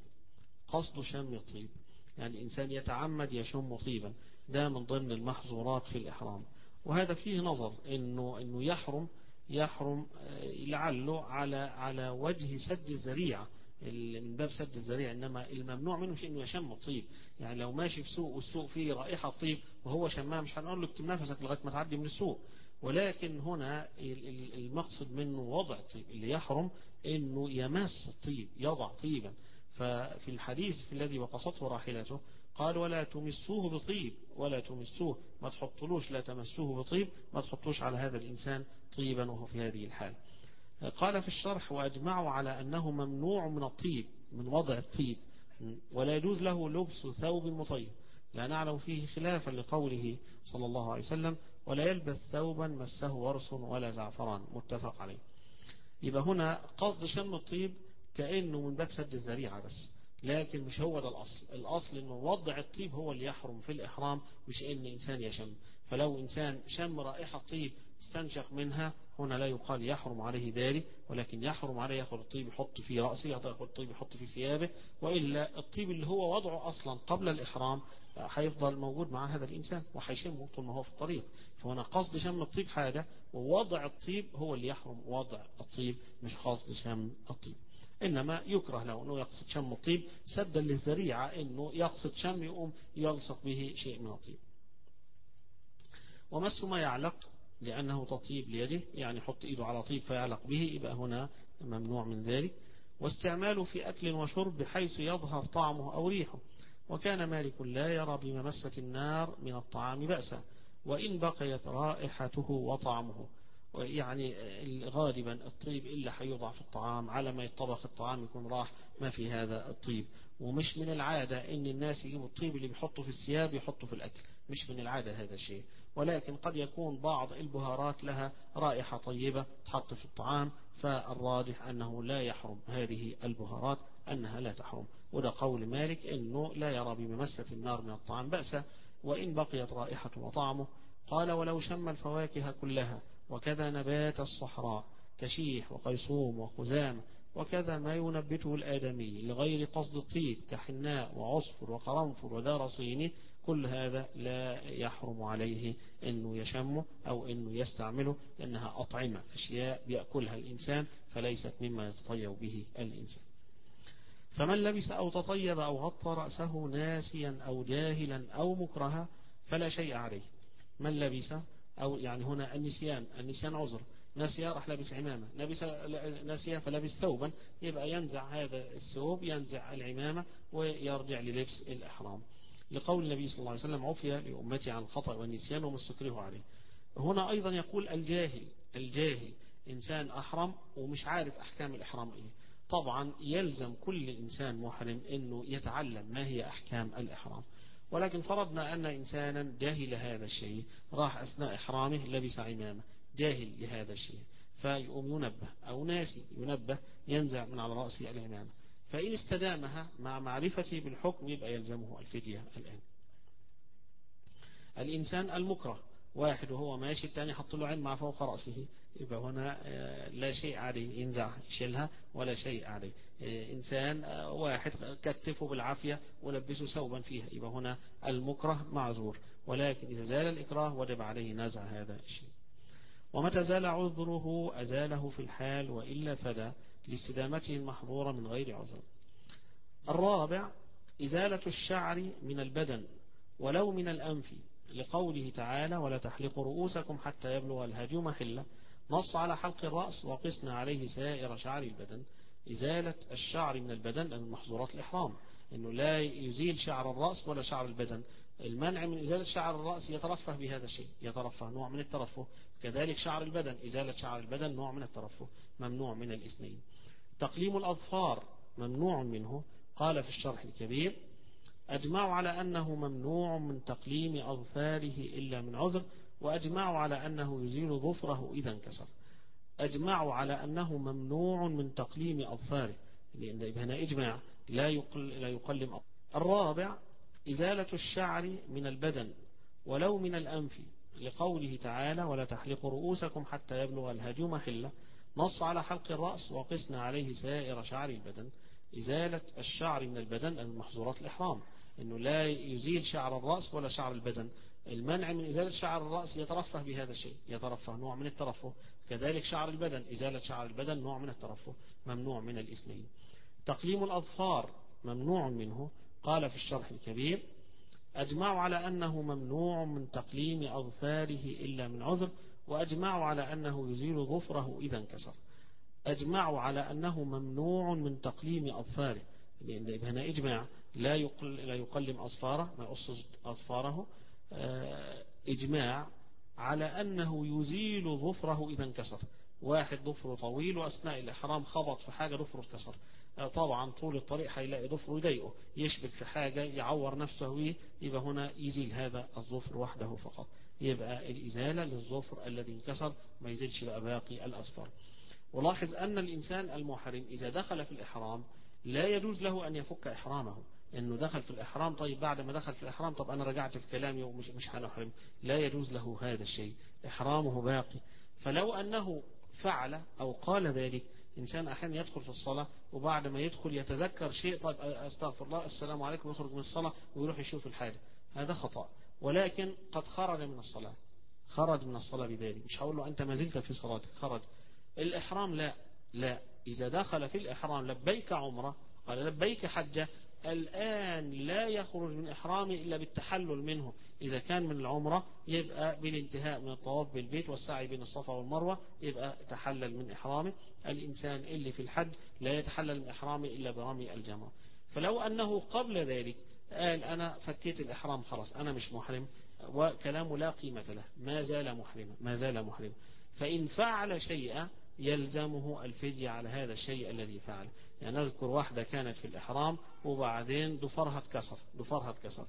الطيب، يعني إنسان يتعمد يشم طيبا، ده من ضمن المحظورات في الإحرام. وهذا فيه نظر إنه يحرم لعله على وجه سد الذريعة، من باب سد الذريعة، إنما الممنوع منه شيء إنه يشم الطيب. يعني لو ماشي في سوق والسوق فيه رائحة طيب وهو شمها مش هنقول له اكتم نفسك لغاية ما تعدي من السوق، ولكن هنا المقصد منه وضع الطيب. اللي يحرم انه يمس الطيب يضع طيبا. ففي الحديث في الذي وقصته راحلته قال ولا تمسوه بطيب، ما تحطلوش، لا تمسوه بطيب، ما تحطوش على هذا الإنسان طيبا وهو في هذه الحال. قال في الشرح وأجمعوا على أنه ممنوع من الطيب، من وضع الطيب، ولا يجوز له لبس ثوب مطيب، لا نعلم فيه خلافا لقوله صلى الله عليه وسلم ولا يلبس ثوبا مسه ورس ولا زعفران، متفق عليه. يبقى هنا قصد شم الطيب كأنه من باب سد الذريعة بس، لكن مش هو ده الأصل إنه وضع الطيب هو اللي يحرم في الإحرام، مش إن إنسان يشم. فلو إنسان شم رائحة طيب استنشق منها هنا لا يقال يحرم عليه ذلك، ولكن يحرم عليه يأخذ الطيب يحط في رأسه، يأخذ الطيب يحط في ثيابه، وإلا الطيب اللي هو وضعه أصلا قبل الإحرام هيفضل موجود مع هذا الإنسان وهيشمه طول ما هو في الطريق. فهنا قصد شم الطيب حاجة، ووضع الطيب هو اللي يحرم وضع الطيب، مش قصد شم الطيب. إنما يكره له أنه يقصد شم الطيب سدا للذريعة، أنه يقصد شم يقوم يلصق به شيء من الطيب. ومس ما يعلق لأنه تطيب ليده، يعني يحط إيده على طيب فيعلق به، يبقى هنا ممنوع من ذلك. واستعماله في أكل وشرب بحيث يظهر طعمه أو ريحه، وكان مالك لا يرى بممسة النار من الطعام بأسا وإن بقيت رائحته وطعمه. يعني غالبا الطيب إلا حيوضع في الطعام، على ما يطبخ الطعام يكون راح ما في هذا الطيب. ومش من العادة إن الناس يجيبوا الطيب اللي بيحطوا في الثياب يحطوا في الأكل، مش من العادة هذا الشيء. ولكن قد يكون بعض البهارات لها رائحة طيبة تحط في الطعام، فالراجح أنه لا يحرم هذه البهارات، أنها لا تحرم. وده قول مالك أنه لا يرى بممسة النار من الطعام بأسا وإن بقيت رائحة وطعمه. قال ولو شم الفواكه كلها وكذا نبات الصحراء كشيح وقيصوم وخزامة وكذا ما ينبته الآدمي لغير قصد الطيب كحناء وعصفر وقرنفل ودار صيني، كل هذا لا يحرم عليه أنه يشمه أو أنه يستعمله، لأنها أطعمة أشياء بيأكلها الإنسان فليست مما يتطيب به الإنسان. فمن لبس أو تطيب أو غطى رأسه ناسيا أو جاهلا أو مكرها فلا شيء عليه. من لبس أو يعني هنا النسيان عذر، نسي راح لبس عمامة، نسي فلبس ثوبا، يبقى ينزع هذا الثوب، ينزع العمامة ويرجع للبس الإحرام، لقول النبي صلى الله عليه وسلم عفي لأمتي عن الخطأ والنسيان وما استكره عليه. هنا أيضا يقول الجاهل إنسان أحرم ومش عارف أحكام الإحرام إيه. طبعا يلزم كل إنسان محرم أنه يتعلم ما هي أحكام الإحرام، ولكن فرضنا أن إنسانا جاهل هذا الشيء، راح أثناء إحرامه لبس عمامة، جاهل لهذا الشيء، فيقوم ينبه أو ناسي ينبه ينزع من على رأسه العمامة، فإن استدامها مع معرفته بالحكم يبقى يلزمه الفدية. الآن الإنسان المكره، واحد وهو ماشي الثاني حط له عين فوق رأسه، يبقى هنا لا شيء عليه، ينزع يشيلها ولا شيء عليه. إنسان واحد كتفه بالعافية ولبسه ثوبا فيها، يبقى هنا المكره معذور، ولكن إذا زال الإكراه وجب عليه نزع هذا الشيء. ومتى زال عذره أزاله في الحال وإلا فلا لاستدامته المحظورة من غير عذر. الرابع إزالة الشعر من البدن ولو من الأنف، لقوله تعالى ولا تحلقوا رؤوسكم حتى يبلغ الهدي محله، نص على حلق الرأس وقسنا عليه سائر شعر البدن. إزالة الشعر من البدن من محظورات الإحرام، أنه لا يزيل شعر الرأس ولا شعر البدن. المنع من إزالة شعر الرأس يترفه بهذا الشيء، يترفه نوع من الترفه، كذلك شعر البدن، إزالة شعر البدن نوع من الترفه، ممنوع من الاثنين. تقليم الأظفار ممنوع منه، قال في الشرح الكبير أجمعوا على أنه ممنوع من تقليم أظفاره إلا من عذر، وأجمعوا على أنه يزيل ظفره إذا انكسر. أجمعوا على أنه ممنوع من تقليم أظفاره، لأن هنا إجماع لا يقلم. الرابع إزالة الشعر من البدن ولو من الأنف، لقوله تعالى ولا تحلقوا رؤوسكم حتى يبلغ الهدي محله، نص على حلق الرأس وقسنا عليه سائر شعر البدن. إزالة الشعر من البدن من محظورات الإحرام، أنه لا يزيل شعر الرأس ولا شعر البدن. المنع من إزالة شعر الرأس يترفه بهذا الشيء، يترفه نوع من الترفه، كذلك شعر البدن، إزالة شعر البدن نوع من الترفه، ممنوع من الاثنين. تقليم الأظفار ممنوع منه، قال في الشرح الكبير أجمعوا على أنه ممنوع من تقليم أظفاره إلا من عذر، وأجمعوا على أنه يزيل ظفره إذا انكسر. أجمعوا على أنه ممنوع من تقليم أظفاره، لأن هنا إجماع لا يقلم أظفاره، ما يقص أظفاره، إجماع على أنه يزيل ظفره إذا انكسر. واحد ظفره طويل وأثناء الإحرام خبط في حاجة ظفره اتكسر، طبعا طول الطريق هيلاقي ظفره يضايقه، يشبك في حاجة يعور نفسه، يبقى هنا يزيل هذا الظفر وحده فقط، يبقى الإزالة للظفر الذي انكسر، ما يزيلش بقى باقي الأظفار. ولاحظ أن الإنسان المحرم إذا دخل في الإحرام لا يجوز له أن يفك إحرامه، إنه دخل في الإحرام طيب بعد ما دخل في الإحرام طب أنا رجعت في كلامي ومش هنحرم، لا يجوز له هذا الشيء، إحرامه باقي. فلو أنه فعل أو قال ذلك، إنسان أحيانا يدخل في الصلاة وبعد ما يدخل يتذكر شيء، طيب أستغفر الله السلام عليكم، يخرج من الصلاة ويروح يشوف الحاجة، هذا خطأ، ولكن قد خرج من الصلاة، خرج من الصلاة بذلك، مش هقول له أنت ما زلت في صلاتك، خرج. الإحرام لا، إذا دخل في الإحرام لبيك عمرة، قال لبيك حجة، الآن لا يخرج من إحرامه إلا بالتحلل منه. إذا كان من العمرة يبقى بالانتهاء من الطواف بالبيت والسعي بين الصفا والمروة يبقى تحلل من إحرامه. الإنسان اللي في الحج لا يتحلل من إحرامه إلا برمي الجمرة. فلو أنه قبل ذلك قال أنا فكيت الإحرام خلاص أنا مش محرم، وكلامه لا قيمة له، ما زال محرما. فإن فعل شيئا يلزمه الفدية على هذا الشيء الذي فعله. يعني نذكر واحدة كانت في الإحرام وبعدين ضفرها اتكسر،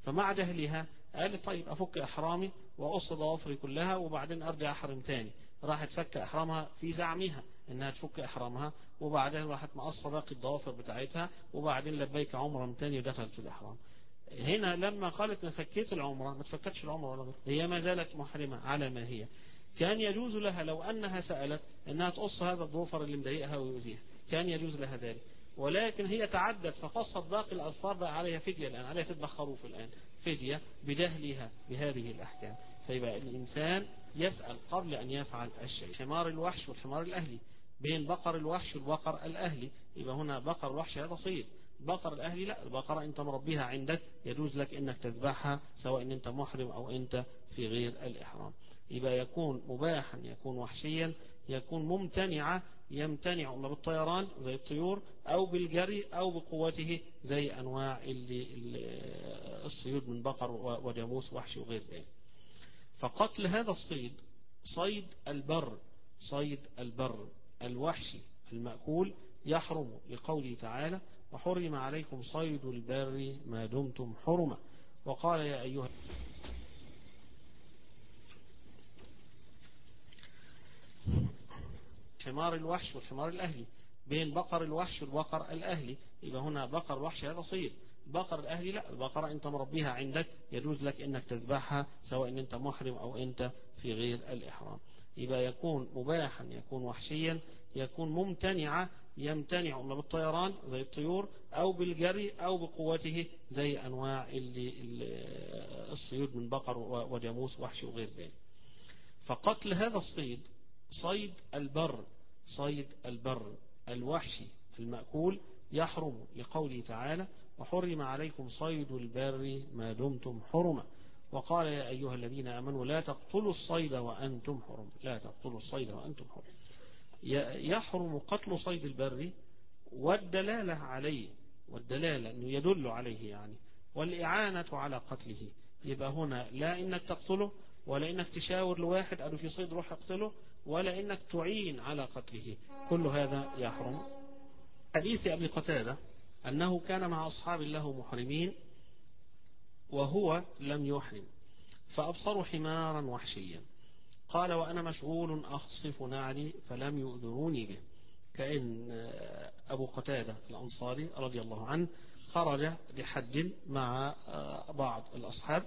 فمع جهلها قالت طيب أفك إحرامي وأقص ضوافري كلها وبعدين أرجع أحرم تاني. راحت فك إحرامها في زعمها إنها تفك إحرامها، وبعدين راحت مقصة باقي الضوافر بتاعتها، وبعدين لبيك عمرة من تاني ودخلت في الإحرام. هنا لما قالت ما فكيت العمرة، ما تفكتش العمرة ولا غير، هي ما زالت محرمة على ما هي. كان يجوز لها لو أنها سألت أنها تقص هذا الضوفر اللي مضايقها ويؤذيها، كان يجوز لها ذلك، ولكن هي تعدت فقصت باقي الأظفار، بقى عليها فدية الآن، عليها تذبح خروف الآن فدية بجهلها بهذه الأحكام. فيبقى الإنسان يسأل قبل أن يفعل الشيء. حمار الوحش والحمار الأهلي، بين بقر الوحش والبقر الأهلي، يبقى هنا بقر الوحش هذا صيد، بقر الأهلي لا، البقرة أنت مربيها عندك يجوز لك أنك تذبحها سواء أن أنت محرم أو أنت في غير الإحرام. يبقى يكون مباحا، يكون وحشيا، يكون ممتنعة، يمتنع إما بالطيران زي الطيور أو بالجري أو بقوته زي أنواع الصيود من بقر وجاموس وحشي وغير ذلك. فقتل هذا الصيد صيد البر، صيد البر الوحشي المأكول يحرم لقوله تعالى وحرم عليكم صيد البر ما دمتم حرما. وقال يا أيها حمار الوحش والحمار الأهلي، بين بقر الوحش والبقر الأهلي، يبقى هنا بقر الوحش هذا صيد، بقر الأهلي لا، البقرة أنت مربيها عندك يجوز لك أنك تذبحها سواء أن أنت محرم أو أنت في غير الإحرام. يبقى يكون مباحا، يكون وحشيا، يكون ممتنعة، يمتنع إما بالطيران زي الطيور أو بالجري أو بقوته زي أنواع الصيود من بقر وجاموس وحشي وغير ذلك. فقتل هذا الصيد صيد البر، صيد البر الوحشي المأكول يحرم لقوله تعالى وحرم عليكم صيد البر ما دمتم حرما. وقال يا أيها الذين آمنوا لا تقتلوا الصيد وأنتم حرم، لا تقتلوا الصيد وأنتم حرم. يحرم قتل صيد البر والدلالة عليه، والدلالة أنه يدل عليه يعني، والإعانة على قتله. يبقى هنا لا إنك تقتله، ولا إنك تشاور لواحد قالوا في صيد روح اقتله، ولا إنك تعين على قتله، كل هذا يحرم. حديث أبي قتادة أنه كان مع أصحاب له محرمين وهو لم يحرم فأبصروا حمارا وحشيا، قال وأنا مشغول أخصف نعلي فلم يؤذروني به. كأن أبو قتادة الأنصاري رضي الله عنه خرج لحج مع بعض الأصحاب،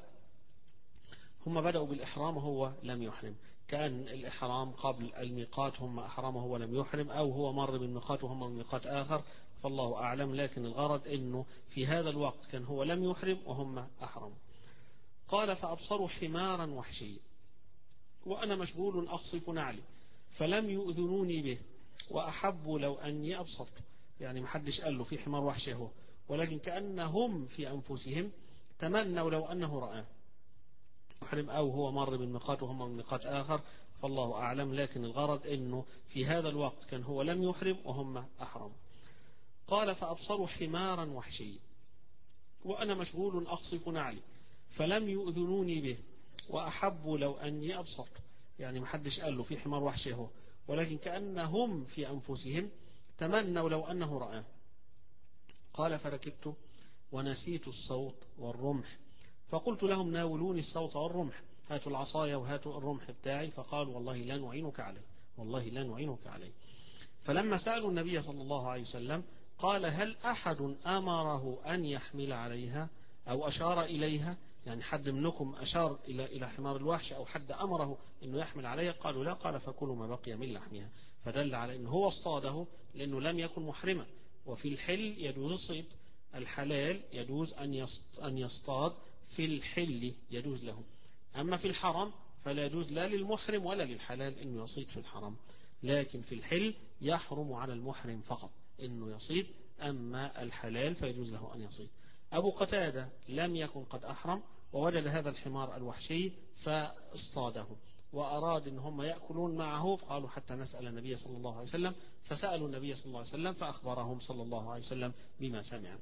هم بدأوا بالإحرام وهو لم يحرم، كان الإحرام قبل الميقات هم أحرم وهو لم يحرم، أو هو مر بالميقات وهم من ميقات آخر، فالله أعلم، لكن الغرض أنه في هذا الوقت كان هو لم يحرم وهم أحرم. قال فأبصروا حمارا وحشيا وأنا مشغول أخصف نعلي فلم يؤذنوني به وأحبوا لو أني أبصرت، يعني محدش قال له في حمار وحشي هو، ولكن كأنهم في أنفسهم تمنوا لو أنه رآه محرم أو هو مر بالميقات وهم من ميقات آخر، فالله أعلم، لكن الغرض أنه في هذا الوقت كان هو لم يحرم وهم أحرم. قال فأبصروا حمارا وحشيا وأنا مشغول أخصف نعلي فلم يؤذنوني به وأحبوا لو أني أبصرت، يعني محدش قال له في حمار وحشي هو، ولكن كأنهم في أنفسهم تمنوا لو أنه رآه. قال فركبت ونسيت الصوت والرمح فقلت لهم ناولوني الصوت والرمح، هاتوا العصاية وهاتوا الرمح بتاعي، فقالوا والله لا نعينك عليه، والله لا نعينك عليه. فلما سألوا النبي صلى الله عليه وسلم قال هل أحد أمره أن يحمل عليها أو أشار إليها، يعني حد منكم أشار إلى حمار الوحش أو حد أمره أنه يحمل عليها؟ قالوا لا. قال فكلوا ما بقي من لحمها، فدل على أنه هو اصطاده لأنه لم يكن محرما، وفي الحل يجوز الصيد، الحلال يجوز أن يصطاد في الحل يجوز له، أما في الحرم فلا يجوز لا للمحرم ولا للحلال أنه يصيد في الحرم، لكن في الحل يحرم على المحرم فقط أنه يصيد، أما الحلال فيجوز له أن يصيد. أبو قتادة لم يكن قد أحرم ووجد هذا الحمار الوحشي فاصطاده، وأراد أن هم يأكلون معه، فقالوا حتى نسأل النبي صلى الله عليه وسلم، فسألوا النبي صلى الله عليه وسلم فأخبرهم صلى الله عليه وسلم بما سمع.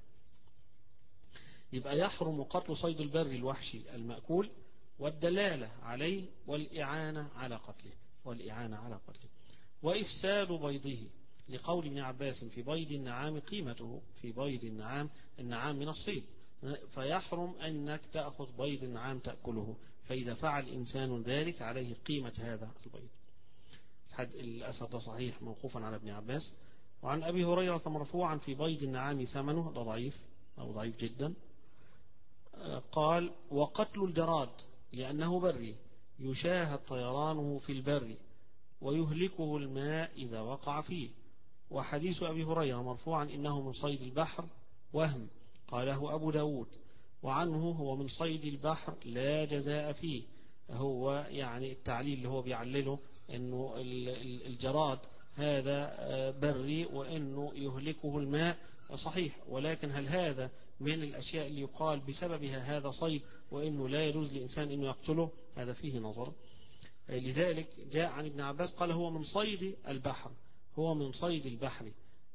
يبقى يحرم قتل صيد البر الوحشي المأكول والدلالة عليه والإعانة على قتله، والإعانة على قتله. وإفساد بيضه لقول ابن عباس في بيض النعام قيمته، في بيض النعام، النعام من الصيد، فيحرم أنك تأخذ بيض النعام تأكله، فإذا فعل إنسان ذلك عليه قيمة هذا البيض. الأثر ده صحيح موقوفا على ابن عباس. وعن أبي هريرة مرفوعا في بيض النعام ثمنه، ده ضعيف أو ضعيف جدا. قال: وقتل الجراد لأنه بري يشاهد طيرانه في البر ويهلكه الماء إذا وقع فيه. وحديث أبي هريرة مرفوعا إنه من صيد البحر وهم، قاله أبو داود. وعنه هو من صيد البحر لا جزاء فيه. هو يعني التعليل اللي هو بيعلله إنه الجراد هذا بري وإنه يهلكه الماء صحيح، ولكن هل هذا من الأشياء اللي يقال بسببها هذا صيد وإنه لا يجوز لإنسان إنه يقتله؟ هذا فيه نظر. لذلك جاء عن ابن عباس قال هو من صيد البحر، هو من صيد البحر.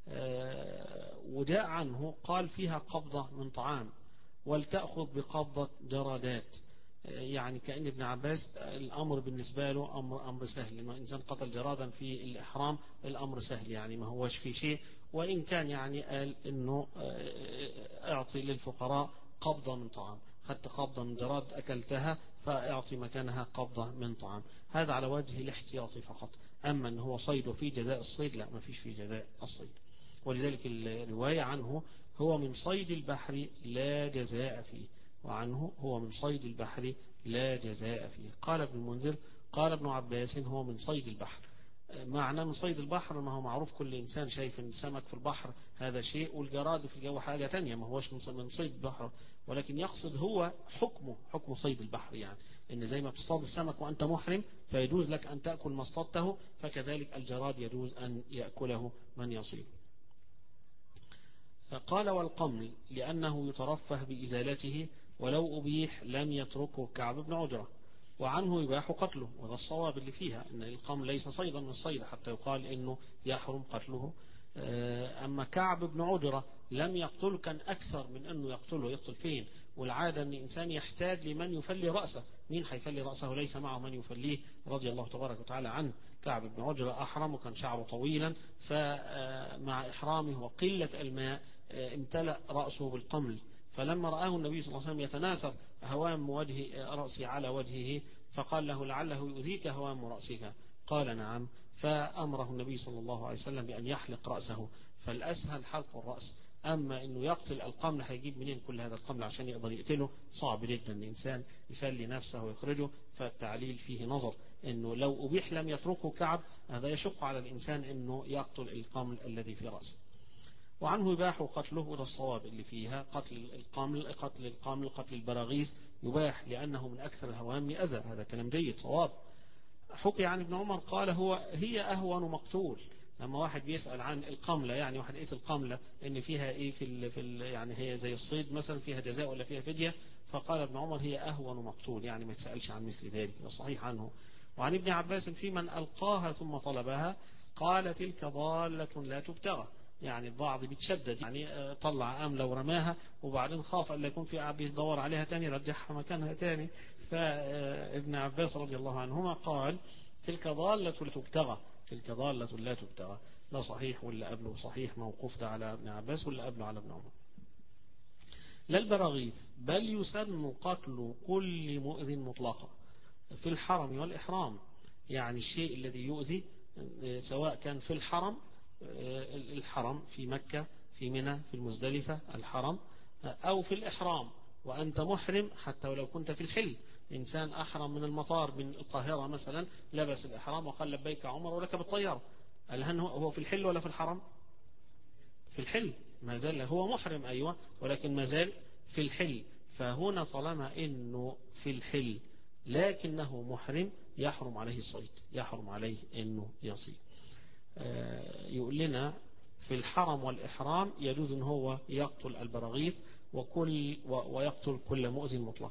وجاء عنه قال فيها قبضة من طعام ولتأخذ بقبضة جرادات. يعني كأن ابن عباس الأمر بالنسبة له أمر سهل، لما إنسان قتل جرادا في الإحرام الأمر سهل، يعني ما هوش في شيء. وإن كان يعني قال إنه أعطي للفقراء قبضة من طعام، خدت قبضة من جراد أكلتها فأعطي مكانها قبضة من طعام. هذا على وجه الاحتياط فقط. أما أنه هو صيد وفي جزاء الصيد، لا، ما فيش في جزاء الصيد. ولذلك الرواية عنه هو من صيد البحر لا جزاء فيه، وعنه هو من صيد البحر لا جزاء فيه. قال ابن المنذر قال ابن عباس هو من صيد البحر. معنى من صيد البحر ما هو معروف، كل إنسان شايف أن السمك في البحر هذا شيء والجراد في الجو حاجة تانية، ما هوش من صيد البحر، ولكن يقصد هو حكم صيد البحر، يعني إن زي ما بتصطاد السمك وأنت محرم فيجوز لك أن تأكل ما اصطادته، فكذلك الجراد يجوز أن يأكله من يصيد. قال: والقمل لأنه يترفه بإزالته ولو أبيح لم يتركه كعب بن عجرة. وعنه يباح قتله، وهذا الصواب اللي فيها أن القمل ليس صيدا من الصيد حتى يقال إنه يحرم قتله. أما كعب بن عجرة لم يقتل، كان أكثر من أنه يقتله. يقتل فين؟ والعادة أن الإنسان يحتاج لمن يفلي رأسه. مين حيفلي رأسه؟ ليس معه من يفليه رضي الله تبارك وتعالى عنه. كعب بن عجرة أحرم وكان شعره طويلا، فمع إحرامه وقلة الماء امتلأ رأسه بالقمل، فلما رآه النبي صلى الله عليه وسلم يتناثر هوام وجه رأسه على وجهه فقال له: لعله يؤذيك هوام رأسك؟ قال: نعم. فأمره النبي صلى الله عليه وسلم بأن يحلق رأسه، فالأسهل حلق الرأس. أما أنه يقتل القمل، هيجيب منين كل هذا القمل عشان يقدر يقتله؟ صعب جدا الإنسان يفلي نفسه ويخرجه. فالتعليل فيه نظر، أنه لو أبيح لم يتركه كعب، هذا يشق على الإنسان أنه يقتل القمل الذي في رأسه. وعنه يباح قتله، وده الصواب اللي فيها. قتل البراغيث يباح لأنه من أكثر الهوام أذى، هذا كلام جيد صواب. حكي عن ابن عمر قال هي أهون مقتول. لما واحد بيسأل عن القملة، يعني واحد قيت القملة إن فيها إيه يعني هي زي الصيد مثلا، فيها جزاء ولا فيها فدية؟ فقال ابن عمر هي أهون مقتول، يعني ما تسألش عن مثل ذلك، صحيح عنه. وعن ابن عباس في من ألقاها ثم طلبها قال: تلك ضالة لا تبتغى. يعني البعض بيتشدد، يعني طلع أملة ورماها وبعدين خاف أن يكون في عبيد يدور عليها تاني رجعها مكانها تاني. فابن عباس رضي الله عنهما قال: تلك ضالة لا تبتغى، تلك ضالة لا تبتغى. لا صحيح ولا قبله صحيح، موقوف ده على ابن عباس ولا قبله على ابن عمر. لا البراغيث، بل يسن قتل كل مؤذ مطلقا في الحرم والإحرام. يعني الشيء الذي يؤذي سواء كان في الحرم في مكة، في منى، في المزدلفة الحرم، أو في الإحرام وأنت محرم، حتى ولو كنت في الحل. إنسان أحرم من المطار من القاهرة مثلا، لبس الإحرام وقال لبيك عمر وركب الطيارة، هل هو في الحل ولا في الحرم؟ في الحل، ما زال هو محرم أيوة، ولكن ما زال في الحل. فهنا طالما إنه في الحل لكنه محرم، يحرم عليه الصيد، يحرم عليه إنه يصيد. يقول لنا في الحرم والإحرام يجوز أن هو يقتل البراغيث ويقتل كل مؤذي مطلق.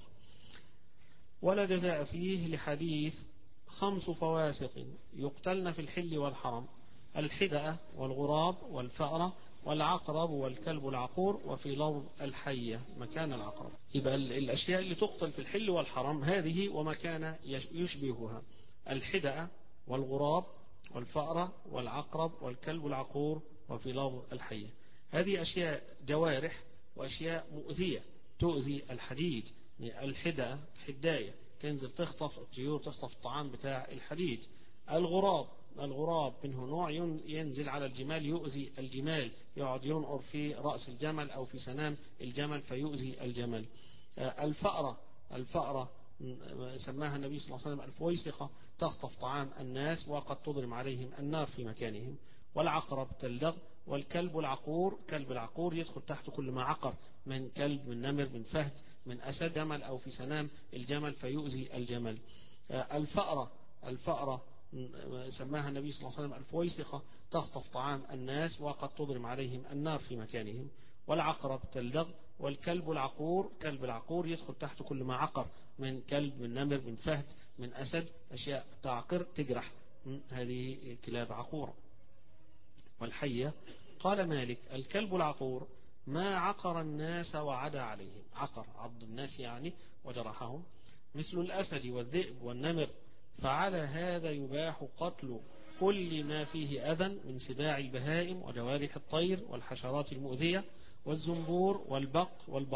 ولا جزاء فيه لحديث 5 فواسق يقتلن في الحل والحرم: الحدأة والغراب والفأرة والعقرب والكلب العقور، وفي لفظ الحية مكان العقرب. يبقى الأشياء اللي تقتل في الحل والحرم هذه ومكان يشبهها: الحدأة والغراب والفأرة والعقرب والكلب العقور، وفي لفظ الحية. هذه أشياء جوارح وأشياء مؤذية، تؤذي الحديد. الحداية تنزل تخطف الطيور، تخطف الطعام بتاع الحديد. الغراب منه نوع ينزل على الجمال يؤذي الجمال، يقعد ينقر في رأس الجمل أو في سنام الجمل فيؤذي الجمل. الفأرة سماها النبي صلى الله عليه وسلم الفويسقة، تخطف طعام الناس وقد تضرم عليهم النار في مكانهم. والعقرب تلدغ. والكلب العقور، كلب العقور يدخل تحت كل ما عقر من كلب، من نمر، من فهد، من أسد جمل أو في سنام الجمل فيؤذي الجمل. الفأرة سماها النبي صلى الله عليه وسلم الفويسقة، تخطف طعام الناس وقد تضرم عليهم النار في مكانهم. والعقرب تلدغ. والكلب العقور، كلب العقور يدخل تحت كل ما عقر من كلب، من نمر، من فهد، من أسد، أشياء تعقر تجرح، هذه كلاب عقورة. والحية قال مالك الكلب العقور ما عقر الناس وعدا عليهم، عض الناس يعني وجرحهم، مثل الأسد والذئب والنمر، فعلى هذا يباح قتل كل ما فيه أذى من سباع البهائم وجوارح الطير والحشرات المؤذية والزنبور والبق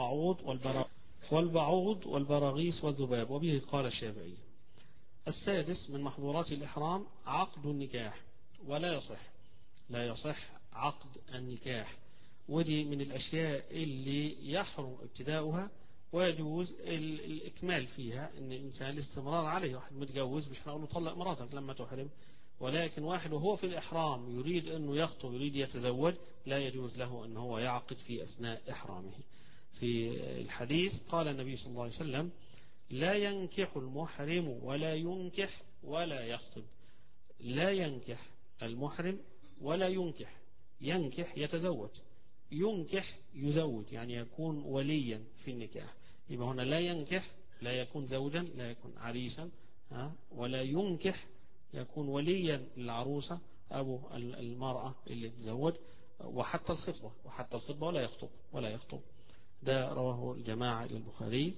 والبعوض والبراغيث والذباب. وبه قال الشافعي. السادس من محظورات الإحرام عقد النكاح، لا يصح عقد النكاح، ودي من الأشياء اللي يحرم ابتداؤها ويجوز الإكمال فيها، إن الإنسان الاستمرار عليه. واحد متجوز مش هنقول له طلق مراتك لما تحرم، ولكن واحد وهو في الإحرام يريد أنه يخطب، يريد يتزوج، لا يجوز له أنه هو يعقد في أثناء إحرامه. في الحديث قال النبي صلى الله عليه وسلم لا ينكح المحرم ولا ينكح ولا يخطب. لا ينكح المحرم ولا ينكح يتزوج، ينكح يزوج، يعني يكون وليا في النكاح. يبقى هنا لا ينكح لا يكون زوجا، لا يكون عريسا، ولا ينكح يكون وليا للعروسة أبو المرأة اللي تزوج. وحتى الخطبة ولا يخطب. ده رواه الجماعة للبخاري،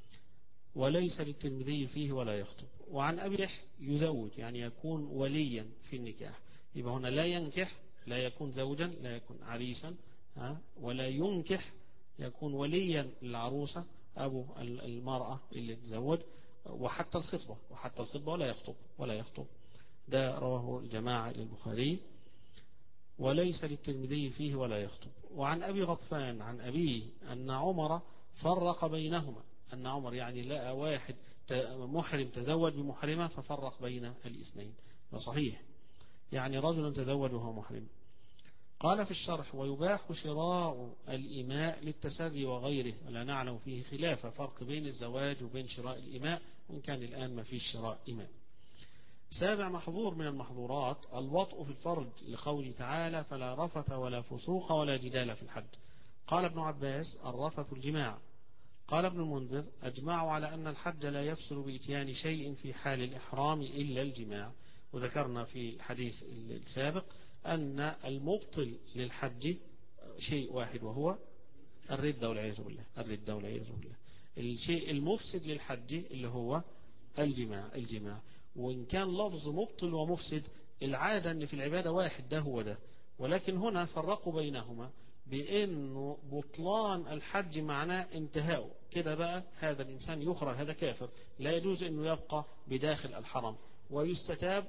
وليس للترمذي فيه ولا يخطب. وعن أبي يزوج، يعني يكون وليا في النكاح. يبقى هنا لا ينكح لا يكون زوجا، لا يكون عريسا، ولا ينكح يكون وليا للعروسة أبو المرأة اللي تزوج. وحتى الخطبة ولا يخطب. ده رواه الجماعة للبخاري، وليس للترمذي فيه ولا يخطب. وعن أبي غطفان عن أبيه أن عمر فرق بينهما، أن عمر يعني لقى واحد محرم تزوج بمحرمة ففرق بين الاثنين. ده صحيح، يعني رجل تزوج وهو محرم. قال في الشرح ويباح شراء الإماء للتسري وغيره، ولا نعلم فيه خلافة، فرق بين الزواج وبين شراء الإماء، وإن كان الآن ما فيش شراء إماء. سابع محظور من المحظورات الوطء في الفرج، لقوله تعالى فلا رفث ولا فسوق ولا جدال في الحج. قال ابن عباس الرفث الجماع. قال ابن المنذر أجمعوا على أن الحج لا يفسر بإتيان شيء في حال الإحرام إلا الجماع. وذكرنا في الحديث السابق أن المبطل للحج شيء واحد وهو الردة والعياذ بالله. الشيء المفسد للحج اللي هو الجماع. وإن كان لفظ مبطل ومفسد العادة أن في العبادة واحد، ده هو ده، ولكن هنا فرقوا بينهما بأنه بطلان الحج معناه انتهاء كده، بقى هذا الإنسان يخرج، هذا كافر، لا يجوز أنه يبقى بداخل الحرم، ويستتاب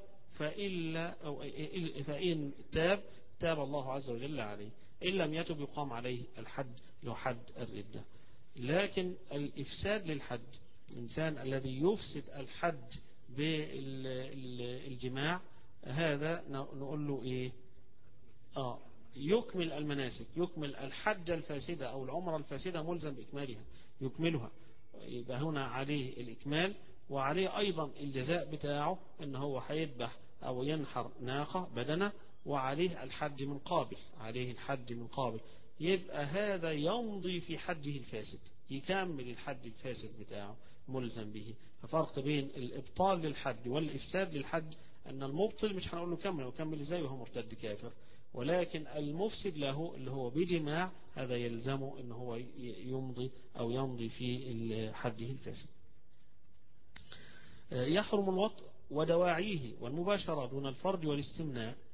فإن تاب الله عز وجل عليه، إن لم يتب يقام عليه الحد له حد الردة. لكن الإفساد للحج، الإنسان الذي يفسد الحج بالجماع، هذا نقول له إيه؟ يكمل المناسك، يكمل الحج الفاسدة أو العمرة الفاسدة، ملزم بإكمالها، يكملها. يبقى هنا عليه الإكمال، وعليه أيضا الجزاء بتاعه إن هو هيذبح أو ينحر ناقة بدنة، وعليه الحج من قابل، يبقى هذا يمضي في حجه الفاسد، يكمل الحج الفاسد بتاعه ملزم به. ففرق بين الإبطال للحج والإفساد للحج أن المبطل مش هنقول له كمل إزاي وهو مرتد كافر، ولكن المفسد له اللي هو بجماع هذا يلزمه أنه هو يمضي في حجه الفاسد. يحرم الوطء ودواعيه والمباشرة دون الفرج والاستمناء.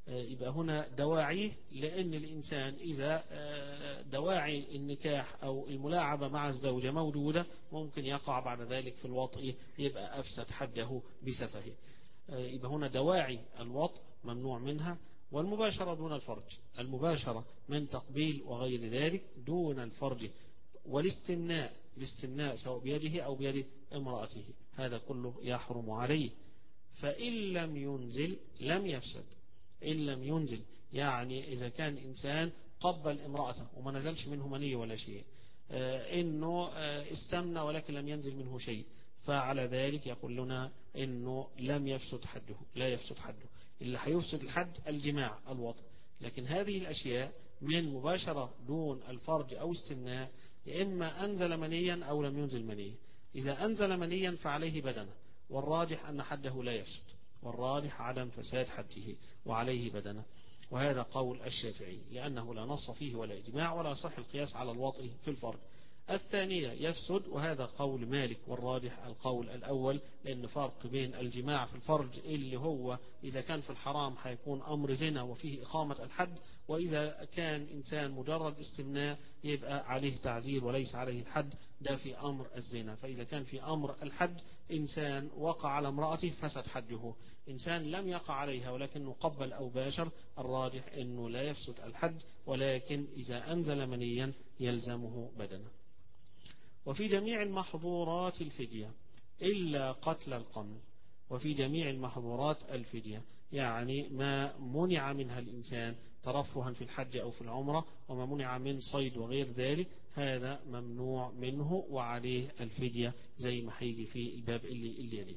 يبقى هنا دواعيه، لأن الإنسان إذا دواعي النكاح أو الملاعبة مع الزوجة موجودة ممكن يقع بعد ذلك في الوطء، يبقى أفسد حده بسفهه. يبقى هنا دواعي الوطء ممنوع منها. والمباشرة دون الفرج، المباشرة من تقبيل وغير ذلك دون الفرج. الاستمناء سواء بيده أو بيد امرأته هذا كله يحرم عليه. فإن لم ينزل لم يفسد. إن لم ينزل يعني إذا كان إنسان قبل امرأته وما نزلش منه مني ولا شيء، إنه استمنى ولكن لم ينزل منه شيء، فعلى ذلك يقول لنا إنه لم يفسد حده، لا يفسد حده. اللي هيفسد الحد الجماع الوطء. لكن هذه الأشياء من مباشرة دون الفرج أو استمناء، إما أنزل منيا أو لم ينزل منيا. إذا أنزل منيا فعليه بدنه، والراجح أن حده لا يفسد، والراجح عدم فساد حده وعليه بدنه. وهذا قول الشافعي لأنه لا نص فيه ولا إجماع ولا صح القياس على الوطء في الفرج. الثانية يفسد، وهذا قول مالك، والراجح القول الأول، لأن فرق بين الجماع في الفرج اللي هو إذا كان في الحرام هيكون أمر زنا وفيه إقامة الحد، وإذا كان إنسان مجرد استمناء يبقى عليه تعزير وليس عليه الحد، ده في أمر الزنا. فإذا كان في أمر الحد إنسان وقع على امرأته فسد حده، إنسان لم يقع عليها ولكنه قبل أو باشر الراجح أنه لا يفسد الحد، ولكن إذا أنزل منيا يلزمه بدنه. وفي جميع المحظورات الفدية إلا قتل القمل. وفي جميع المحظورات الفدية يعني ما منع منها الإنسان ترفها في الحج أو في العمرة، وما منع من صيد وغير ذلك هذا ممنوع منه وعليه الفدية زي ما هيجي في الباب اللي يليه.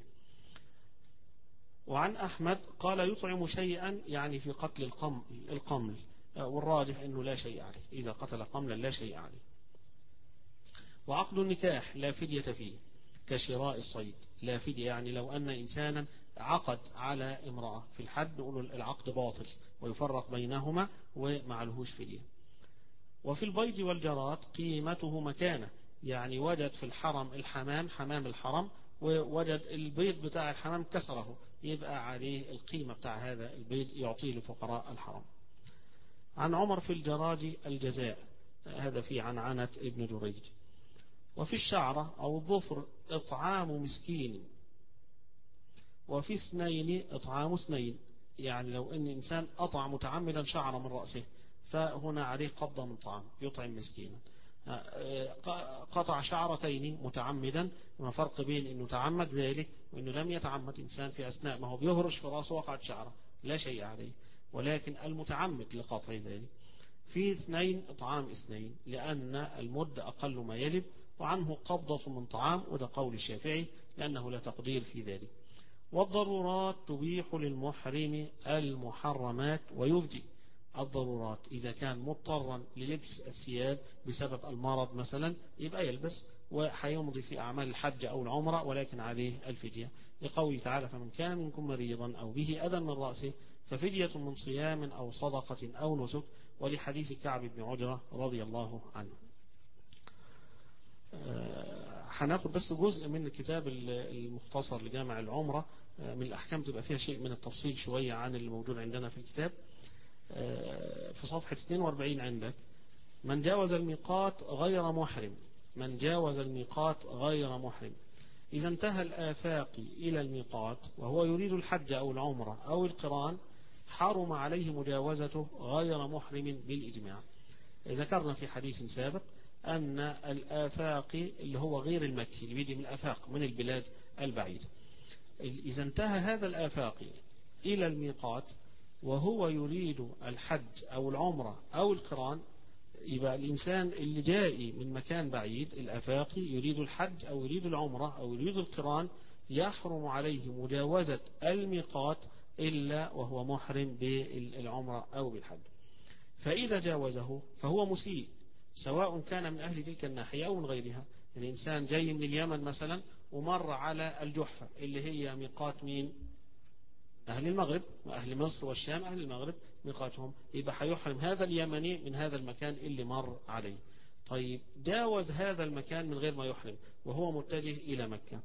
وعن أحمد قال يطعم شيئا يعني في قتل القمل، والراجح أنه لا شيء عليه، إذا قتل قملا لا شيء عليه. وعقد النكاح لا فدية فيه كشراء الصيد، لا فدية يعني لو أن إنسانا عقد على امرأة في الحد نقول العقد باطل ويفرق بينهما ومعلهوش فدية. وفي البيض والجراد قيمته مكانه، يعني وجد في الحرم حمام الحرم ووجد البيض بتاع الحمام كسره، يبقى عليه القيمة بتاع هذا البيض يعطيه لفقراء الحرم. عن عمر في الجراد الجزاء، هذا في عنعنة ابن جريج. وفي الشعرة أو الظفر إطعام مسكين. وفي اثنين إطعام اثنين، يعني لو أن إنسان أطعم متعمدا شعر من رأسه فهنا عليه قبضة من طعام يطعم مسكينا. قطع شعرتين متعمدا، ما فرق بين أنه تعمد ذلك وأنه لم يتعمد. إنسان في أثناء ما هو بيهرش في رأسه وقعت شعره لا شيء عليه، ولكن المتعمد لقطع ذلك. في اثنين إطعام اثنين لأن المد أقل ما يجب، وعنه قبضة من طعام، وده قول الشافعي لأنه لا تقدير في ذلك. والضرورات تبيح للمحرم المحرمات ويفدي. الضرورات إذا كان مضطرا للبس الثياب بسبب المرض مثلا يبقى يلبس وحيمضي في أعمال الحج أو العمرة، ولكن عليه الفدية لقوله تعالى فمن كان منكم مريضا أو به أذى من رأسه ففدية من صيام أو صدقة أو نسك، ولحديث كعب بن عجرة رضي الله عنه. هناخد بس جزء من الكتاب المختصر لجامع العمرة من الأحكام، تبقى فيها شيء من التفصيل شوية عن اللي موجود عندنا في الكتاب. في صفحة 42 عندك من جاوز الميقات غير محرم. من جاوز الميقات غير محرم إذا انتهى الآفاقي إلى الميقات وهو يريد الحج أو العمرة أو القران حرم عليه مجاوزته غير محرم بالإجماع. ذكرنا في حديث سابق أن الآفاقي اللي هو غير المكي اللي بيجي من الآفاق من البلاد البعيدة، إذا انتهى هذا الآفاقي إلى الميقات وهو يريد الحج أو العمرة أو القران، يبقى الإنسان اللي جاي من مكان بعيد الآفاقي يريد الحج أو يريد العمرة أو يريد القران يحرم عليه مجاوزة الميقات إلا وهو محرم بالعمرة أو بالحج. فإذا جاوزه فهو مسيء، سواء كان من أهل تلك الناحية أو من غيرها. يعني إنسان جاي من اليمن مثلا ومر على الجحفة اللي هي ميقات مين؟ أهل المغرب، وأهل مصر والشام أهل المغرب ميقاتهم، يبقى هيحرم هذا اليمني من هذا المكان اللي مر عليه. طيب جاوز هذا المكان من غير ما يحرم وهو متجه إلى مكة،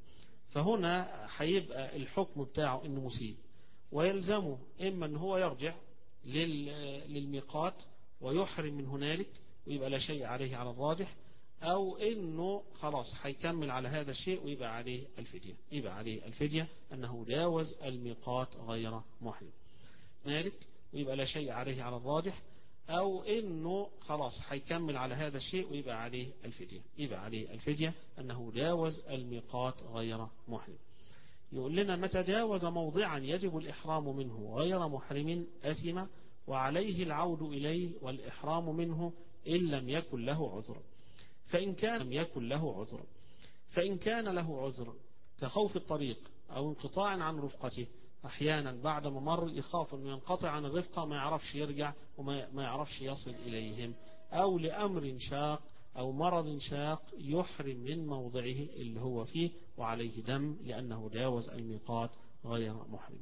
فهنا هيبقى الحكم بتاعه إنه مسيء، ويلزمه إما أن هو يرجع للميقات ويحرم من هنالك ويبقى لا شيء عليه على الراجح، أو إنه خلاص هيكمل على هذا الشيء ويبقى عليه الفدية، يبقى عليه الفدية أنه جاوز الميقات غير محرم هنالك ويبقى لا شيء عليه على الراجح، أو إنه خلاص هيكمل على هذا الشيء ويبقى عليه الفدية، يبقى عليه الفدية أنه جاوز الميقات غير محرم. يقول لنا متى جاوز موضعا يجب الإحرام منه غير محرم أثم وعليه العود إليه والإحرام منه إن لم يكن له عذر. فإن كان له عذر كخوف الطريق أو انقطاع عن رفقته، أحيانا بعد ما مر يخاف أن ينقطع عن الرفقة ما يعرفش يرجع وما يعرفش يصل إليهم، أو لأمر شاق أو مرض شاق يحرم من موضعه اللي هو فيه وعليه دم لأنه جاوز الميقات غير محرم.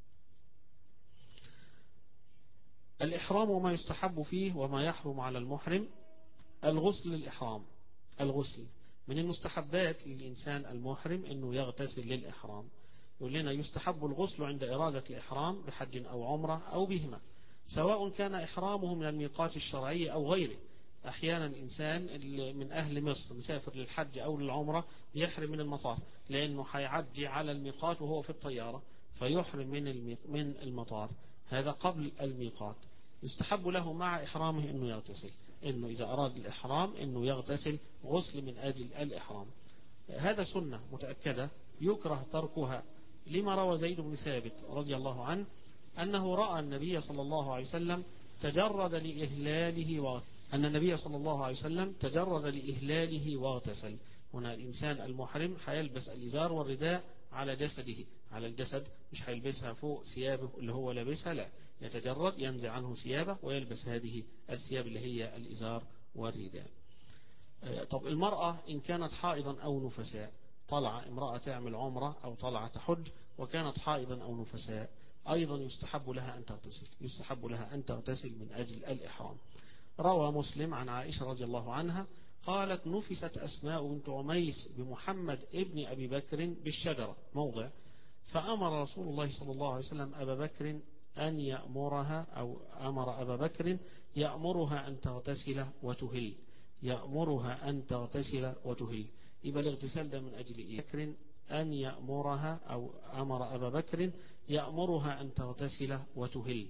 الإحرام وما يستحب فيه وما يحرم على المحرم. الغسل للإحرام، الغسل من المستحبات للإنسان المحرم أنه يغتسل للإحرام. يقول لنا يستحب الغسل عند إرادة الإحرام بحج أو عمرة أو بهما، سواء كان إحرامه من الميقات الشرعي أو غيره. أحيانا الإنسان من أهل مصر مسافر للحج أو للعمرة يحرم من المطار لأنه حيعدي على الميقات وهو في الطيارة فيحرم من المطار، هذا قبل الميقات. يستحب له مع إحرامه أنه يغتسل، أنه إذا أراد الإحرام أنه يغتسل غسل من أجل الإحرام. هذا سنة متأكدة يكره تركها، لما روى زيد بن ثابت رضي الله عنه أنه رأى النبي صلى الله عليه وسلم تجرد لإهلاله واغتسل. هنا الإنسان المحرم حيلبس الإزار والرداء على جسده، على الجسد، مش حيلبسها فوق ثيابه اللي هو لابسها، لا، يتجرد ينزع عنه ثيابه ويلبس هذه الثياب اللي هي الإزار والرداء. طب المرأة إن كانت حائضا أو نفساء، طلع امرأة تعمل عمرة أو طلع تحج وكانت حائضا أو نفساء، أيضا يستحب لها أن تغتسل من أجل الإحرام. روى مسلم عن عائشة رضي الله عنها قالت نفست أسماء بنت عميس بمحمد ابن أبي بكر بالشجرة موضع، فأمر رسول الله صلى الله عليه وسلم أبا بكر أن يأمرها، أو أمر أبا بكر يأمرها أن تغتسل وتهل. يبقى الاغتسال ده من أجل إيه؟ بكر أن يأمرها، أو أمر أبا بكر يأمرها أن تغتسل وتهل،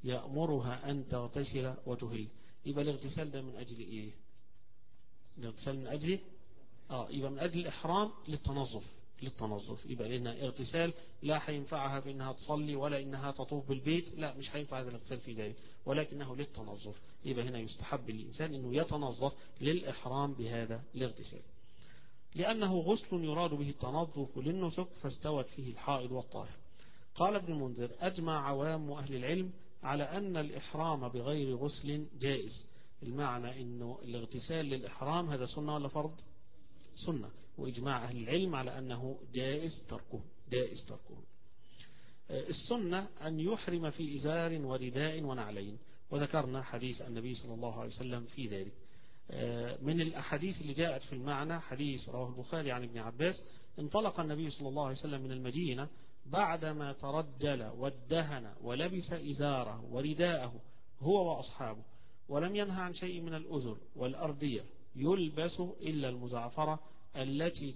يبقى الاغتسال ده من أجل إيه؟ الاغتسال من أجل يبقى من أجل الإحرام للتنظف. يبقى لنا اغتسال لا هينفعها في إنها تصلي ولا إنها تطوف بالبيت، لا، مش هينفع هذا الاغتسال في ذلك، ولكنه للتنظف. يبقى هنا يستحب للإنسان إنه يتنظف للإحرام بهذا الاغتسال، لأنه غسل يراد به التنظف للنسك فاستوت فيه الحائض والطاهر. قال ابن المنذر أجمع عوام أهل العلم على أن الإحرام بغير غسل جائز. المعنى أنه الاغتسال للإحرام هذا سنة ولا فرض؟ سنة، وإجماع أهل العلم على أنه جائز تركه. السنة أن يحرم في إزار ورداء ونعلين، وذكرنا حديث النبي صلى الله عليه وسلم في ذلك. من الأحاديث اللي جاءت في المعنى حديث رواه البخاري عن ابن عباس انطلق النبي صلى الله عليه وسلم من المدينة بعدما ترجل وادهن ولبس إزاره ورداءه هو وأصحابه، ولم ينهى عن شيء من الأزر والأردية يلبس إلا المزعفرة التي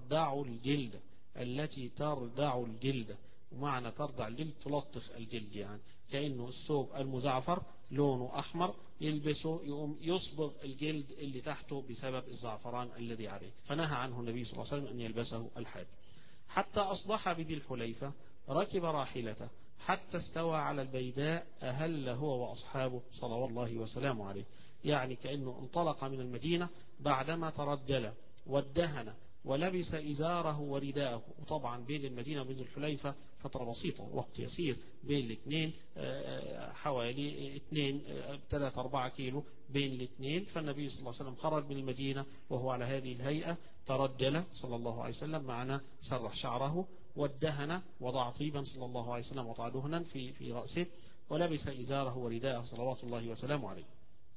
تردع الجلد. ومعنى تردع الجلد تلطخ الجلد، يعني كأنه الثوب المزعفر لونه أحمر يلبسه يقوم يصبغ الجلد اللي تحته بسبب الزعفران الذي عليه، فنهى عنه النبي صلى الله عليه وسلم أن يلبسه الحاج. حتى أصبح بذي الحليفة ركب راحلته حتى استوى على البيداء أهل هو وأصحابه صلوات الله وسلامه عليه. يعني كأنه انطلق من المدينة بعدما ترجل وادهن ولبس إزاره ورداءه، وطبعا بين المدينة وبين الحليفة فترة بسيطة، وقت يسير بين الاثنين، حوالي 3-4 كيلو بين الاثنين. فالنبي صلى الله عليه وسلم خرج من المدينة وهو على هذه الهيئة، ترجل صلى الله عليه وسلم، معنا سرح شعره، وادهن وضع طيبا صلى الله عليه وسلم وضع دهنا في رأسه، ولبس إزاره ورداءه صلوات الله وسلامه عليه.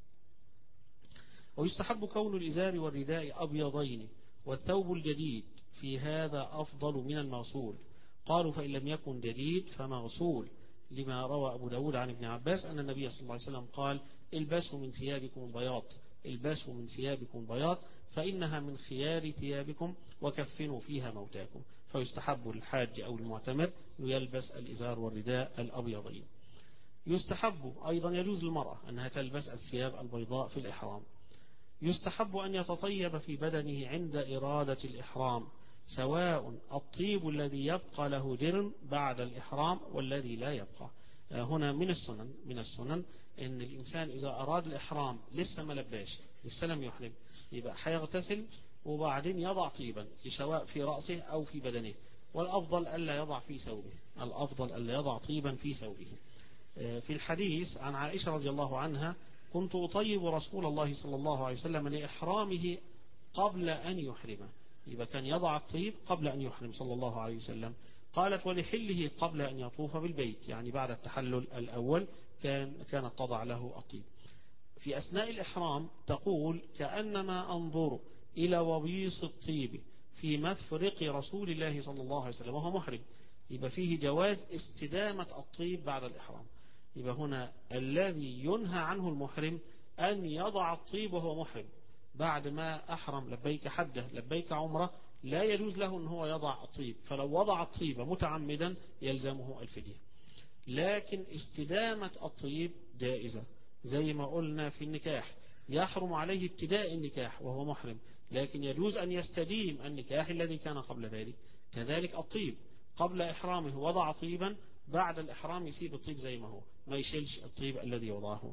ويستحب كون الإزار والرداء أبيضين، والثوب الجديد في هذا أفضل من المغسول. قالوا فإن لم يكن جديد فمغسول، لما روى أبو داود عن ابن عباس أن النبي صلى الله عليه وسلم قال البسوا من ثيابكم البياض، البسوا من ثيابكم البياض فإنها من خيار ثيابكم وكفنوا فيها موتاكم. فيستحب للحاج أو المعتمر أن يلبس الإزار والرداء الأبيضين. يستحب أيضا، يجوز للمرأة أنها تلبس الثياب البيضاء في الإحرام. يستحب أن يتطيب في بدنه عند إرادة الإحرام، سواء الطيب الذي يبقى له درن بعد الإحرام والذي لا يبقى. هنا من السنن أن الإنسان إذا أراد الإحرام لسه ما لباش، لسه لم يحرم، يبقى حيغتسل وبعدين يضع طيبا سواء في رأسه أو في بدنه، والأفضل ألا يضع في ثوبه، الأفضل ألا يضع طيبا في ثوبه. في الحديث عن عائشة رضي الله عنها كنت أطيب رسول الله صلى الله عليه وسلم لإحرامه قبل أن يحرمه، يبقى كان يضع الطيب قبل أن يحرم صلى الله عليه وسلم. قالت ولحله قبل أن يطوف بالبيت، يعني بعد التحلل الأول كانت تضع له الطيب. في أثناء الإحرام تقول كأنما أنظر إلى وبيص الطيب في مفرق رسول الله صلى الله عليه وسلم وهو محرم، يبقى فيه جواز استدامة الطيب بعد الإحرام. يبقى هنا الذي ينهى عنه المحرم أن يضع الطيب وهو محرم بعد ما أحرم، لبيك حجة لبيك عمرة، لا يجوز له أن هو يضع الطيب، فلو وضع الطيب متعمدا يلزمه الفدية. لكن استدامة الطيب جائزة، زي ما قلنا في النكاح يحرم عليه ابتداء النكاح وهو محرم، لكن يجوز أن يستديم النكاح الذي كان قبل ذلك. كذلك الطيب قبل إحرامه وضع طيبا، بعد الإحرام يسيب الطيب زي ما هو، ما يشيلش الطيب الذي وضعه.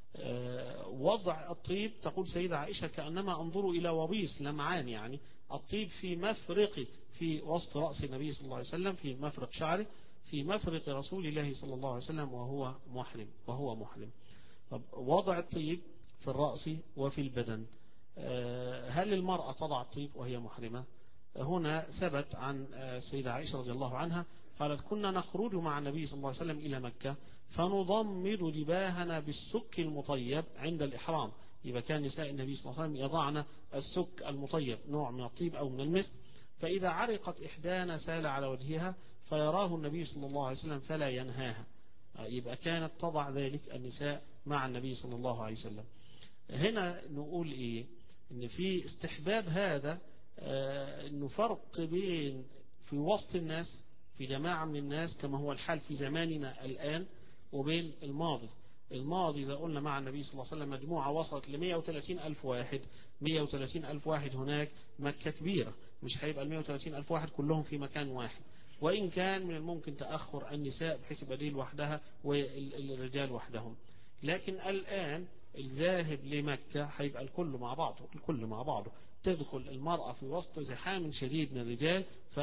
وضع الطيب تقول سيدة عائشة كأنما أنظر إلى وبيص لمعان، يعني الطيب في مفرق في وسط رأس النبي صلى الله عليه وسلم، في مفرق شعره، في مفرق رسول الله صلى الله عليه وسلم وهو محرم. طب وضع الطيب في الرأس وفي البدن، هل المرأة تضع الطيب وهي محرمة؟ هنا ثبت عن سيدة عائشة رضي الله عنها قالت كنا نخرج مع النبي صلى الله عليه وسلم إلى مكة فنضمد جباهنا بالسك المطيب عند الإحرام. يبقى كان نساء النبي صلى الله عليه وسلم يضعن السك المطيب، نوع من الطيب أو من المسك، فإذا عرقت إحدانا سال على وجهها فيراه النبي صلى الله عليه وسلم فلا ينهاها. يبقى كانت تضع ذلك النساء مع النبي صلى الله عليه وسلم. هنا نقول إيه؟ إن في استحباب هذا، إنه فرق بين في وسط الناس في جماعة من الناس كما هو الحال في زماننا الآن، وبين الماضي إذا قلنا مع النبي صلى الله عليه وسلم مجموعة وصلت ل 130 ألف واحد، 130 ألف واحد هناك، مكة كبيرة مش هيبقى 130 ألف واحد كلهم في مكان واحد، وإن كان من الممكن تأخر النساء بحيث بديل لوحدها والرجال وحدهم. لكن الآن الذاهب لمكة هيبقى الكل مع بعضه، تدخل المرأة في وسط زحام شديد من الرجال،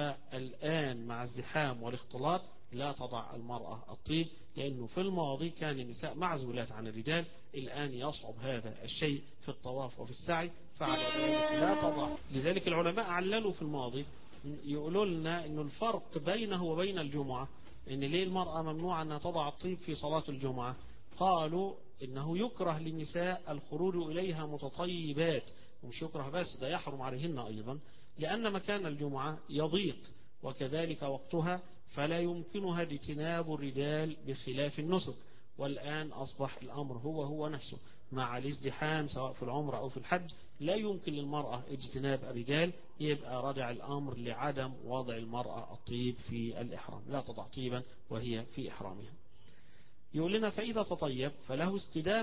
فالآن مع الزحام والاختلاط لا تضع المرأة الطيب، لأنه في الماضي كان النساء معزولات عن الرجال، الآن يصعب هذا الشيء في الطواف وفي السعي، فعلى ذلك لا تضع. لذلك العلماء عللوا في الماضي يقولوا لنا أنه الفرق بينه وبين الجمعة، أن ليه المرأة ممنوع أنها تضع الطيب في صلاة الجمعة؟ قالوا إنه يكره للنساء الخروج إليها متطيبات، ومش يكره بس، ده يحرم عليهن أيضا، لأن مكان الجمعة يضيق وكذلك وقتها، فلا يمكنها اجتناب الرجال بخلاف النسك. والآن أصبح الأمر هو نفسه مع الازدحام سواء في العمرة أو في الحج، لا يمكن للمرأة اجتناب الرجال، يبقى رجع الأمر لعدم وضع المرأة الطيب في الإحرام، لا تضع طيبا وهي في إحرامها. يقول لنا فإذا تطيب فله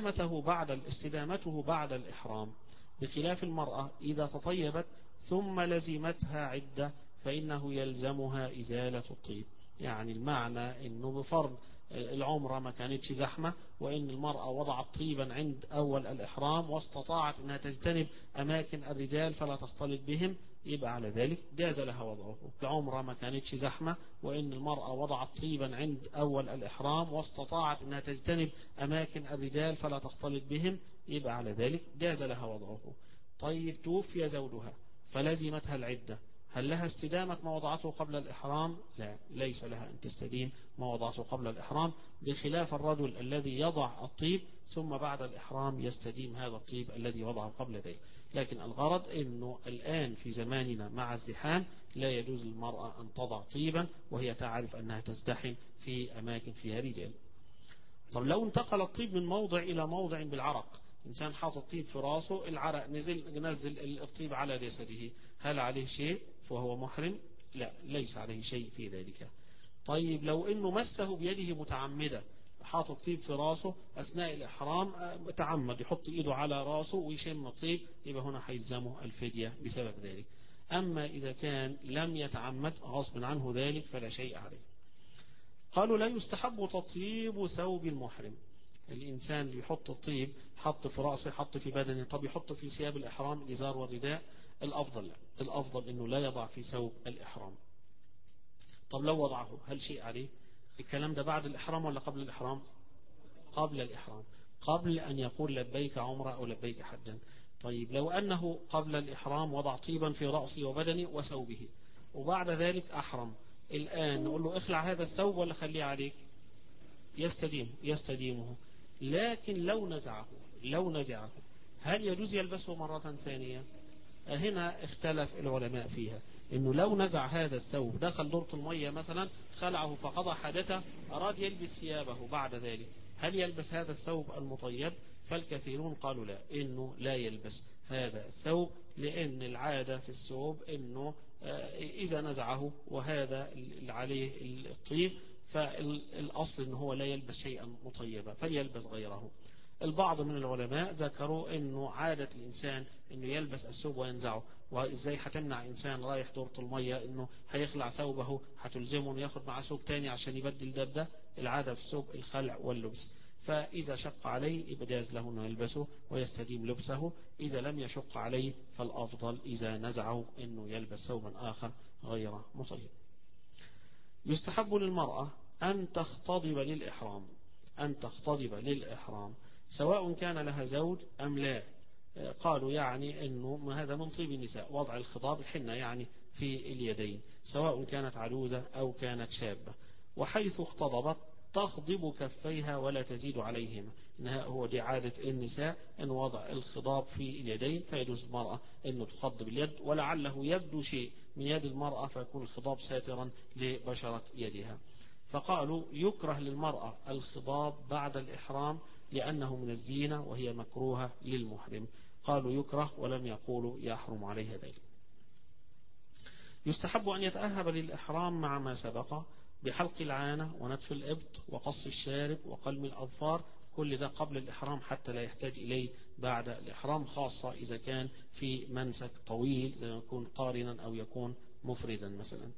استدامته بعد الإحرام، بخلاف المرأة إذا تطيبت ثم لزمتها عدة فإنه يلزمها إزالة الطيب. يعني المعنى إنه بفرض العمرة ما كانتش زحمة، وإن المرأة وضعت طيبا عند أول الإحرام واستطاعت أنها تجتنب أماكن الرجال فلا تختلط بهم، يبقى على ذلك جاز لها وضعه. العمرة ما كانتش زحمة وإن المرأة وضعت طيبا عند أول الإحرام واستطاعت أنها تجتنب أماكن الرجال فلا تختلط بهم، يبقى على ذلك جاز لها وضعه. طيب توفي زوجها فلزمتها العدة، هل لها استدامة ما وضعته قبل الإحرام؟ لا، ليس لها أن تستديم ما وضعته قبل الإحرام، بخلاف الرجل الذي يضع الطيب ثم بعد الإحرام يستديم هذا الطيب الذي وضعه قبل ذلك. لكن الغرض أنه الآن في زماننا مع الزحام لا يجوز للمرأة أن تضع طيبا وهي تعرف أنها تزدحم في أماكن فيها رجال. طب لو انتقل الطيب من موضع إلى موضع بالعرق، إنسان حاطط طيب في راسه، العرق نزل الطيب على جسده، هل عليه شيء فهو محرم؟ لا، ليس عليه شيء في ذلك. طيب لو إنه مسه بيده متعمدة، حاطط طيب في راسه أثناء الإحرام، تعمد يحط إيده على راسه ويشم الطيب، يبقى هنا هيلزمه الفدية بسبب ذلك. أما إذا كان لم يتعمد غصب عنه ذلك فلا شيء عليه. قالوا لا يستحب تطيب ثوب المحرم. الإنسان اللي يحط الطيب، حط في رأسه، حط في بدنه، طب يحط في ثياب الإحرام الإزار والرداء، الأفضل لا، الأفضل إنه لا يضع في ثوب الإحرام. طب لو وضعه هل شيء عليه؟ الكلام ده بعد الإحرام ولا قبل الإحرام؟ قبل الإحرام، قبل أن يقول لبيك عمرة أو لبيك حجا. طيب لو أنه قبل الإحرام وضع طيبا في رأسه وبدنه وثوبه وبعد ذلك أحرم، الآن نقول له اخلع هذا الثوب ولا خليه عليك؟ يستديمه. لكن لو نزعه هل يجوز يلبسه مرة ثانية؟ هنا اختلف العلماء فيها، انه لو نزع هذا الثوب، دخل دورة المية مثلا، خلعه فقضى حاجته، اراد يلبس ثيابه بعد ذلك، هل يلبس هذا الثوب المطيب؟ فالكثيرون قالوا لا، انه لا يلبس هذا الثوب، لان العادة في الثوب انه اذا نزعه وهذا عليه الطيب فالاصل انه هو لا يلبس شيئا مطيبا فليلبس غيره. البعض من العلماء ذكروا انه عادة الانسان انه يلبس الثوب وينزعه، وازاي هتمنع انسان رايح دورة المية انه هيخلع ثوبه، هتلزمه انه ياخد معاه ثوب تاني عشان يبدل ده. العادة في الثوب الخلع واللبس، فاذا شق عليه يبقى جاز له انه يلبسه ويستديم لبسه، اذا لم يشق عليه فالافضل اذا نزعه انه يلبس ثوبا اخر غير مطيب. يستحب للمرأة أن تختضب للإحرام سواء كان لها زوج أم لا. قالوا يعني أنه هذا من طيب النساء، وضع الخضاب الحنة يعني في اليدين، سواء كانت عجوزة أو كانت شابة. وحيث اختضبت تخضب كفيها ولا تزيد عليهما، إنها هو دي عادة النساء أن وضع الخضاب في اليدين، فيجوز المرأة أنه تخضب اليد، ولعله يبدو شيء من يد المرأة فيكون الخضاب ساترا لبشرة يدها. فقالوا يكره للمرأة الخضاب بعد الإحرام لأنه من الزينة وهي مكروهة للمحرم. قالوا يكره ولم يقولوا يحرم عليها ذلك. يستحب أن يتأهب للإحرام مع ما سبق بحلق العانة ونتف الإبط وقص الشارب وقلم الأظفار، كل ده قبل الإحرام حتى لا يحتاج إليه بعد الإحرام، خاصة إذا كان في منسك طويل زي يكون قارنا أو يكون مفردا مثلا.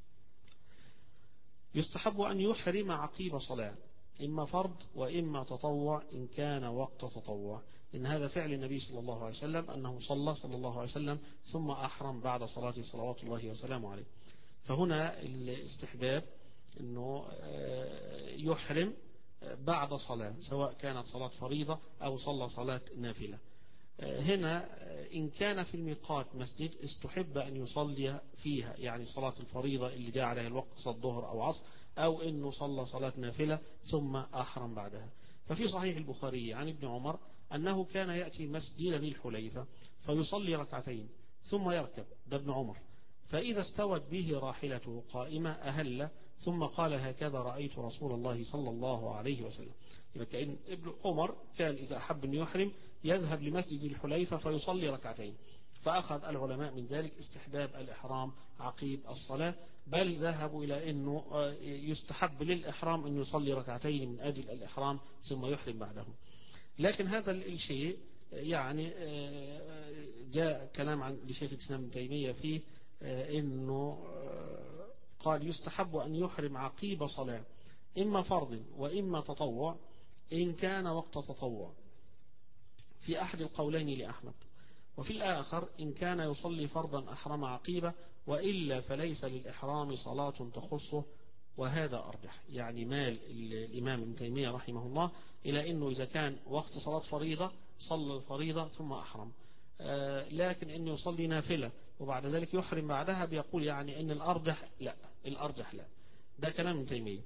يستحب أن يحرم عقيب صلاة، إما فرض وإما تطوع إن كان وقت تطوع، إن هذا فعل النبي صلى الله عليه وسلم أنه صلى الله عليه وسلم ثم أحرم بعد صلاته صلوات الله وسلامه عليه. فهنا الاستحباب أنه يحرم بعد صلاة، سواء كانت صلاة فريضة أو صلى صلاة نافلة. هنا إن كان في الميقات مسجد استحب أن يصلي فيها، يعني صلاة الفريضة اللي جاء عليها الوقت صلاة الظهر أو عصر، أو إنه صلى صلاة نافلة ثم أحرم بعدها. ففي صحيح البخاري عن ابن عمر أنه كان يأتي مسجد ذي الحليفة فيصلي ركعتين ثم يركب، ده ابن عمر، فإذا استوت به راحلته قائمة أهل ثم قال هكذا رأيت رسول الله صلى الله عليه وسلم. يبقى كأن ابن عمر كان إذا أحب أن يحرم يذهب لمسجد الحليفة فيصلي ركعتين، فأخذ العلماء من ذلك استحباب الإحرام عقيب الصلاة، بل ذهبوا إلى أنه يستحب للإحرام أن يصلي ركعتين من أجل الإحرام ثم يحرم بعده. لكن هذا الشيء يعني جاء كلام عن لشيخ الإسلام ابن تيمية فيه أنه قال يستحب أن يحرم عقيب صلاة إما فرض وإما تطوع إن كان وقت تطوع، في أحد القولين لأحمد، وفي الآخر إن كان يصلي فرضا أحرم عقيبة، وإلا فليس للإحرام صلاة تخصه، وهذا أرجح. يعني مال الإمام ابن تيمية رحمه الله إلى أنه إذا كان وقت صلاة فريضة صلى الفريضة ثم أحرم، لكن أنه يصلي نافلة وبعد ذلك يحرم بعدها، بيقول يعني أن الأرجح لا، ده كلام ابن تيمية.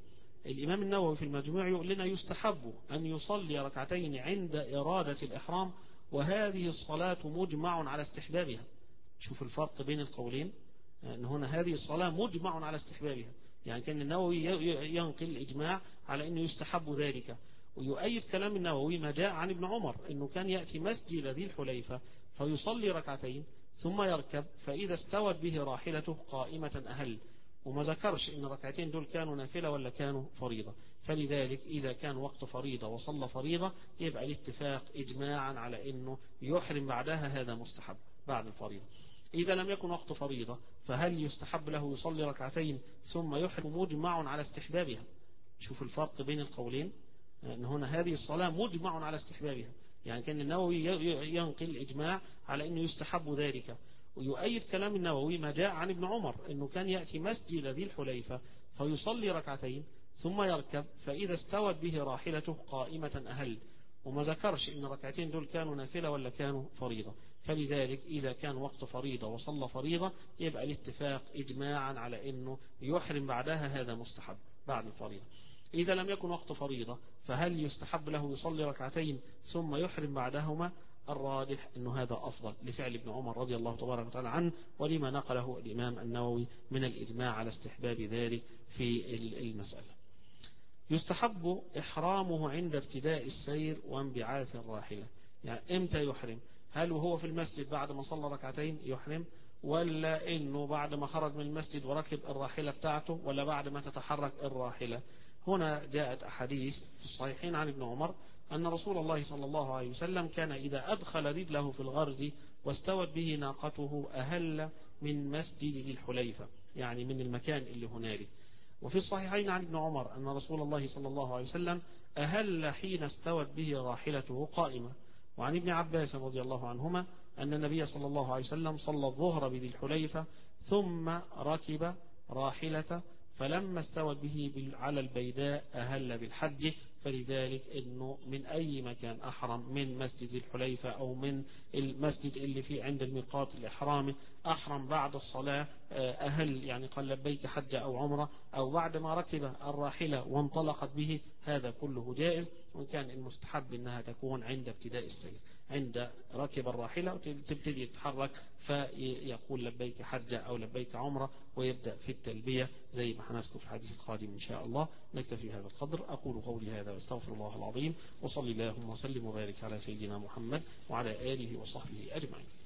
الإمام النووي في المجموع يقول لنا يستحب أن يصلي ركعتين عند إرادة الإحرام، وهذه الصلاة مجمع على استحبابها. شوف الفرق بين القولين، أن هنا هذه الصلاة مجمع على استحبابها، يعني كان النووي ينقل الإجماع على أنه يستحب ذلك. ويؤيد كلام النووي ما جاء عن ابن عمر أنه كان يأتي مسجد ذي الحليفة فيصلي ركعتين ثم يركب، فإذا استوت به راحلته قائمة أهل، وما ذكرش ان الركعتين دول كانوا نافلة ولا كانوا فريضة. فلذلك إذا كان وقت فريضة وصلى فريضة يبقى الاتفاق إجماعا على أنه يحرم بعدها، هذا مستحب بعد الفريضة. إذا لم يكن وقت فريضة فهل يستحب له يصلي ركعتين ثم يحرم؟ مجمع على استحبابها. شوف الفرق بين القولين، أن هنا هذه الصلاة مجمع على استحبابها، يعني كان النووي ينقل الإجماع على أنه يستحب ذلك. ويؤيد كلام النووي ما جاء عن ابن عمر أنه كان يأتي مسجد ذي الحليفة فيصلي ركعتين ثم يركب، فإذا استوت به راحلته قائمة أهل، وما ذكرش ان الركعتين دول كانوا نافلة ولا كانوا فريضة. فلذلك إذا كان وقت فريضة وصلى فريضة يبقى الاتفاق إجماعا على أنه يحرم بعدها، هذا مستحب بعد الفريضة. إذا لم يكن وقت فريضة فهل يستحب له يصلي ركعتين ثم يحرم بعدهما؟ الراجح أنه هذا أفضل لفعل ابن عمر رضي الله تبارك وتعالى عنه، ولما نقله الإمام النووي من الإجماع على استحباب ذلك في المسألة. يستحب إحرامه عند ابتداء السير وانبعاث الراحلة. يعني إمتى يحرم؟ هل وهو في المسجد بعد ما صلى ركعتين يحرم، ولا إنه بعد ما خرج من المسجد وركب الراحلة بتاعته، ولا بعد ما تتحرك الراحلة؟ هنا جاءت أحاديث في الصحيحين عن ابن عمر أن رسول الله صلى الله عليه وسلم كان إذا أدخل رجله في الغرز واستوت به ناقته أهل من مسجد ذي الحليفة، يعني من المكان اللي هنالك. وفي الصحيحين عن ابن عمر أن رسول الله صلى الله عليه وسلم أهل حين استوت به راحلته قائمة. وعن ابن عباس رضي الله عنهما أن النبي صلى الله عليه وسلم صلى الظهر بذي الحليفة ثم ركب راحلته، فلما استوت به على البيداء أهل بالحج. فلذلك إنه من أي مكان أحرم، من مسجد الحليفة أو من المسجد اللي فيه عند الميقات الإحرامي، أحرم بعد الصلاة أهل، يعني قال لبيك حج أو عمرة، أو بعد ما ركب الراحلة وانطلقت به، هذا كله جائز. وإن كان المستحب أنها تكون عند ابتداء السير، عند ركب الراحلة وتبتدي تتحرك فيقول لبيك حج أو لبيك عمرة ويبدأ في التلبية زي ما هنذكر في الحديث القادم إن شاء الله. نكتفي هذا القدر. أقول قولي هذا واستغفر الله العظيم، وصلي اللهم وسلم وبارك على سيدنا محمد وعلى آله وصحبه أجمعين.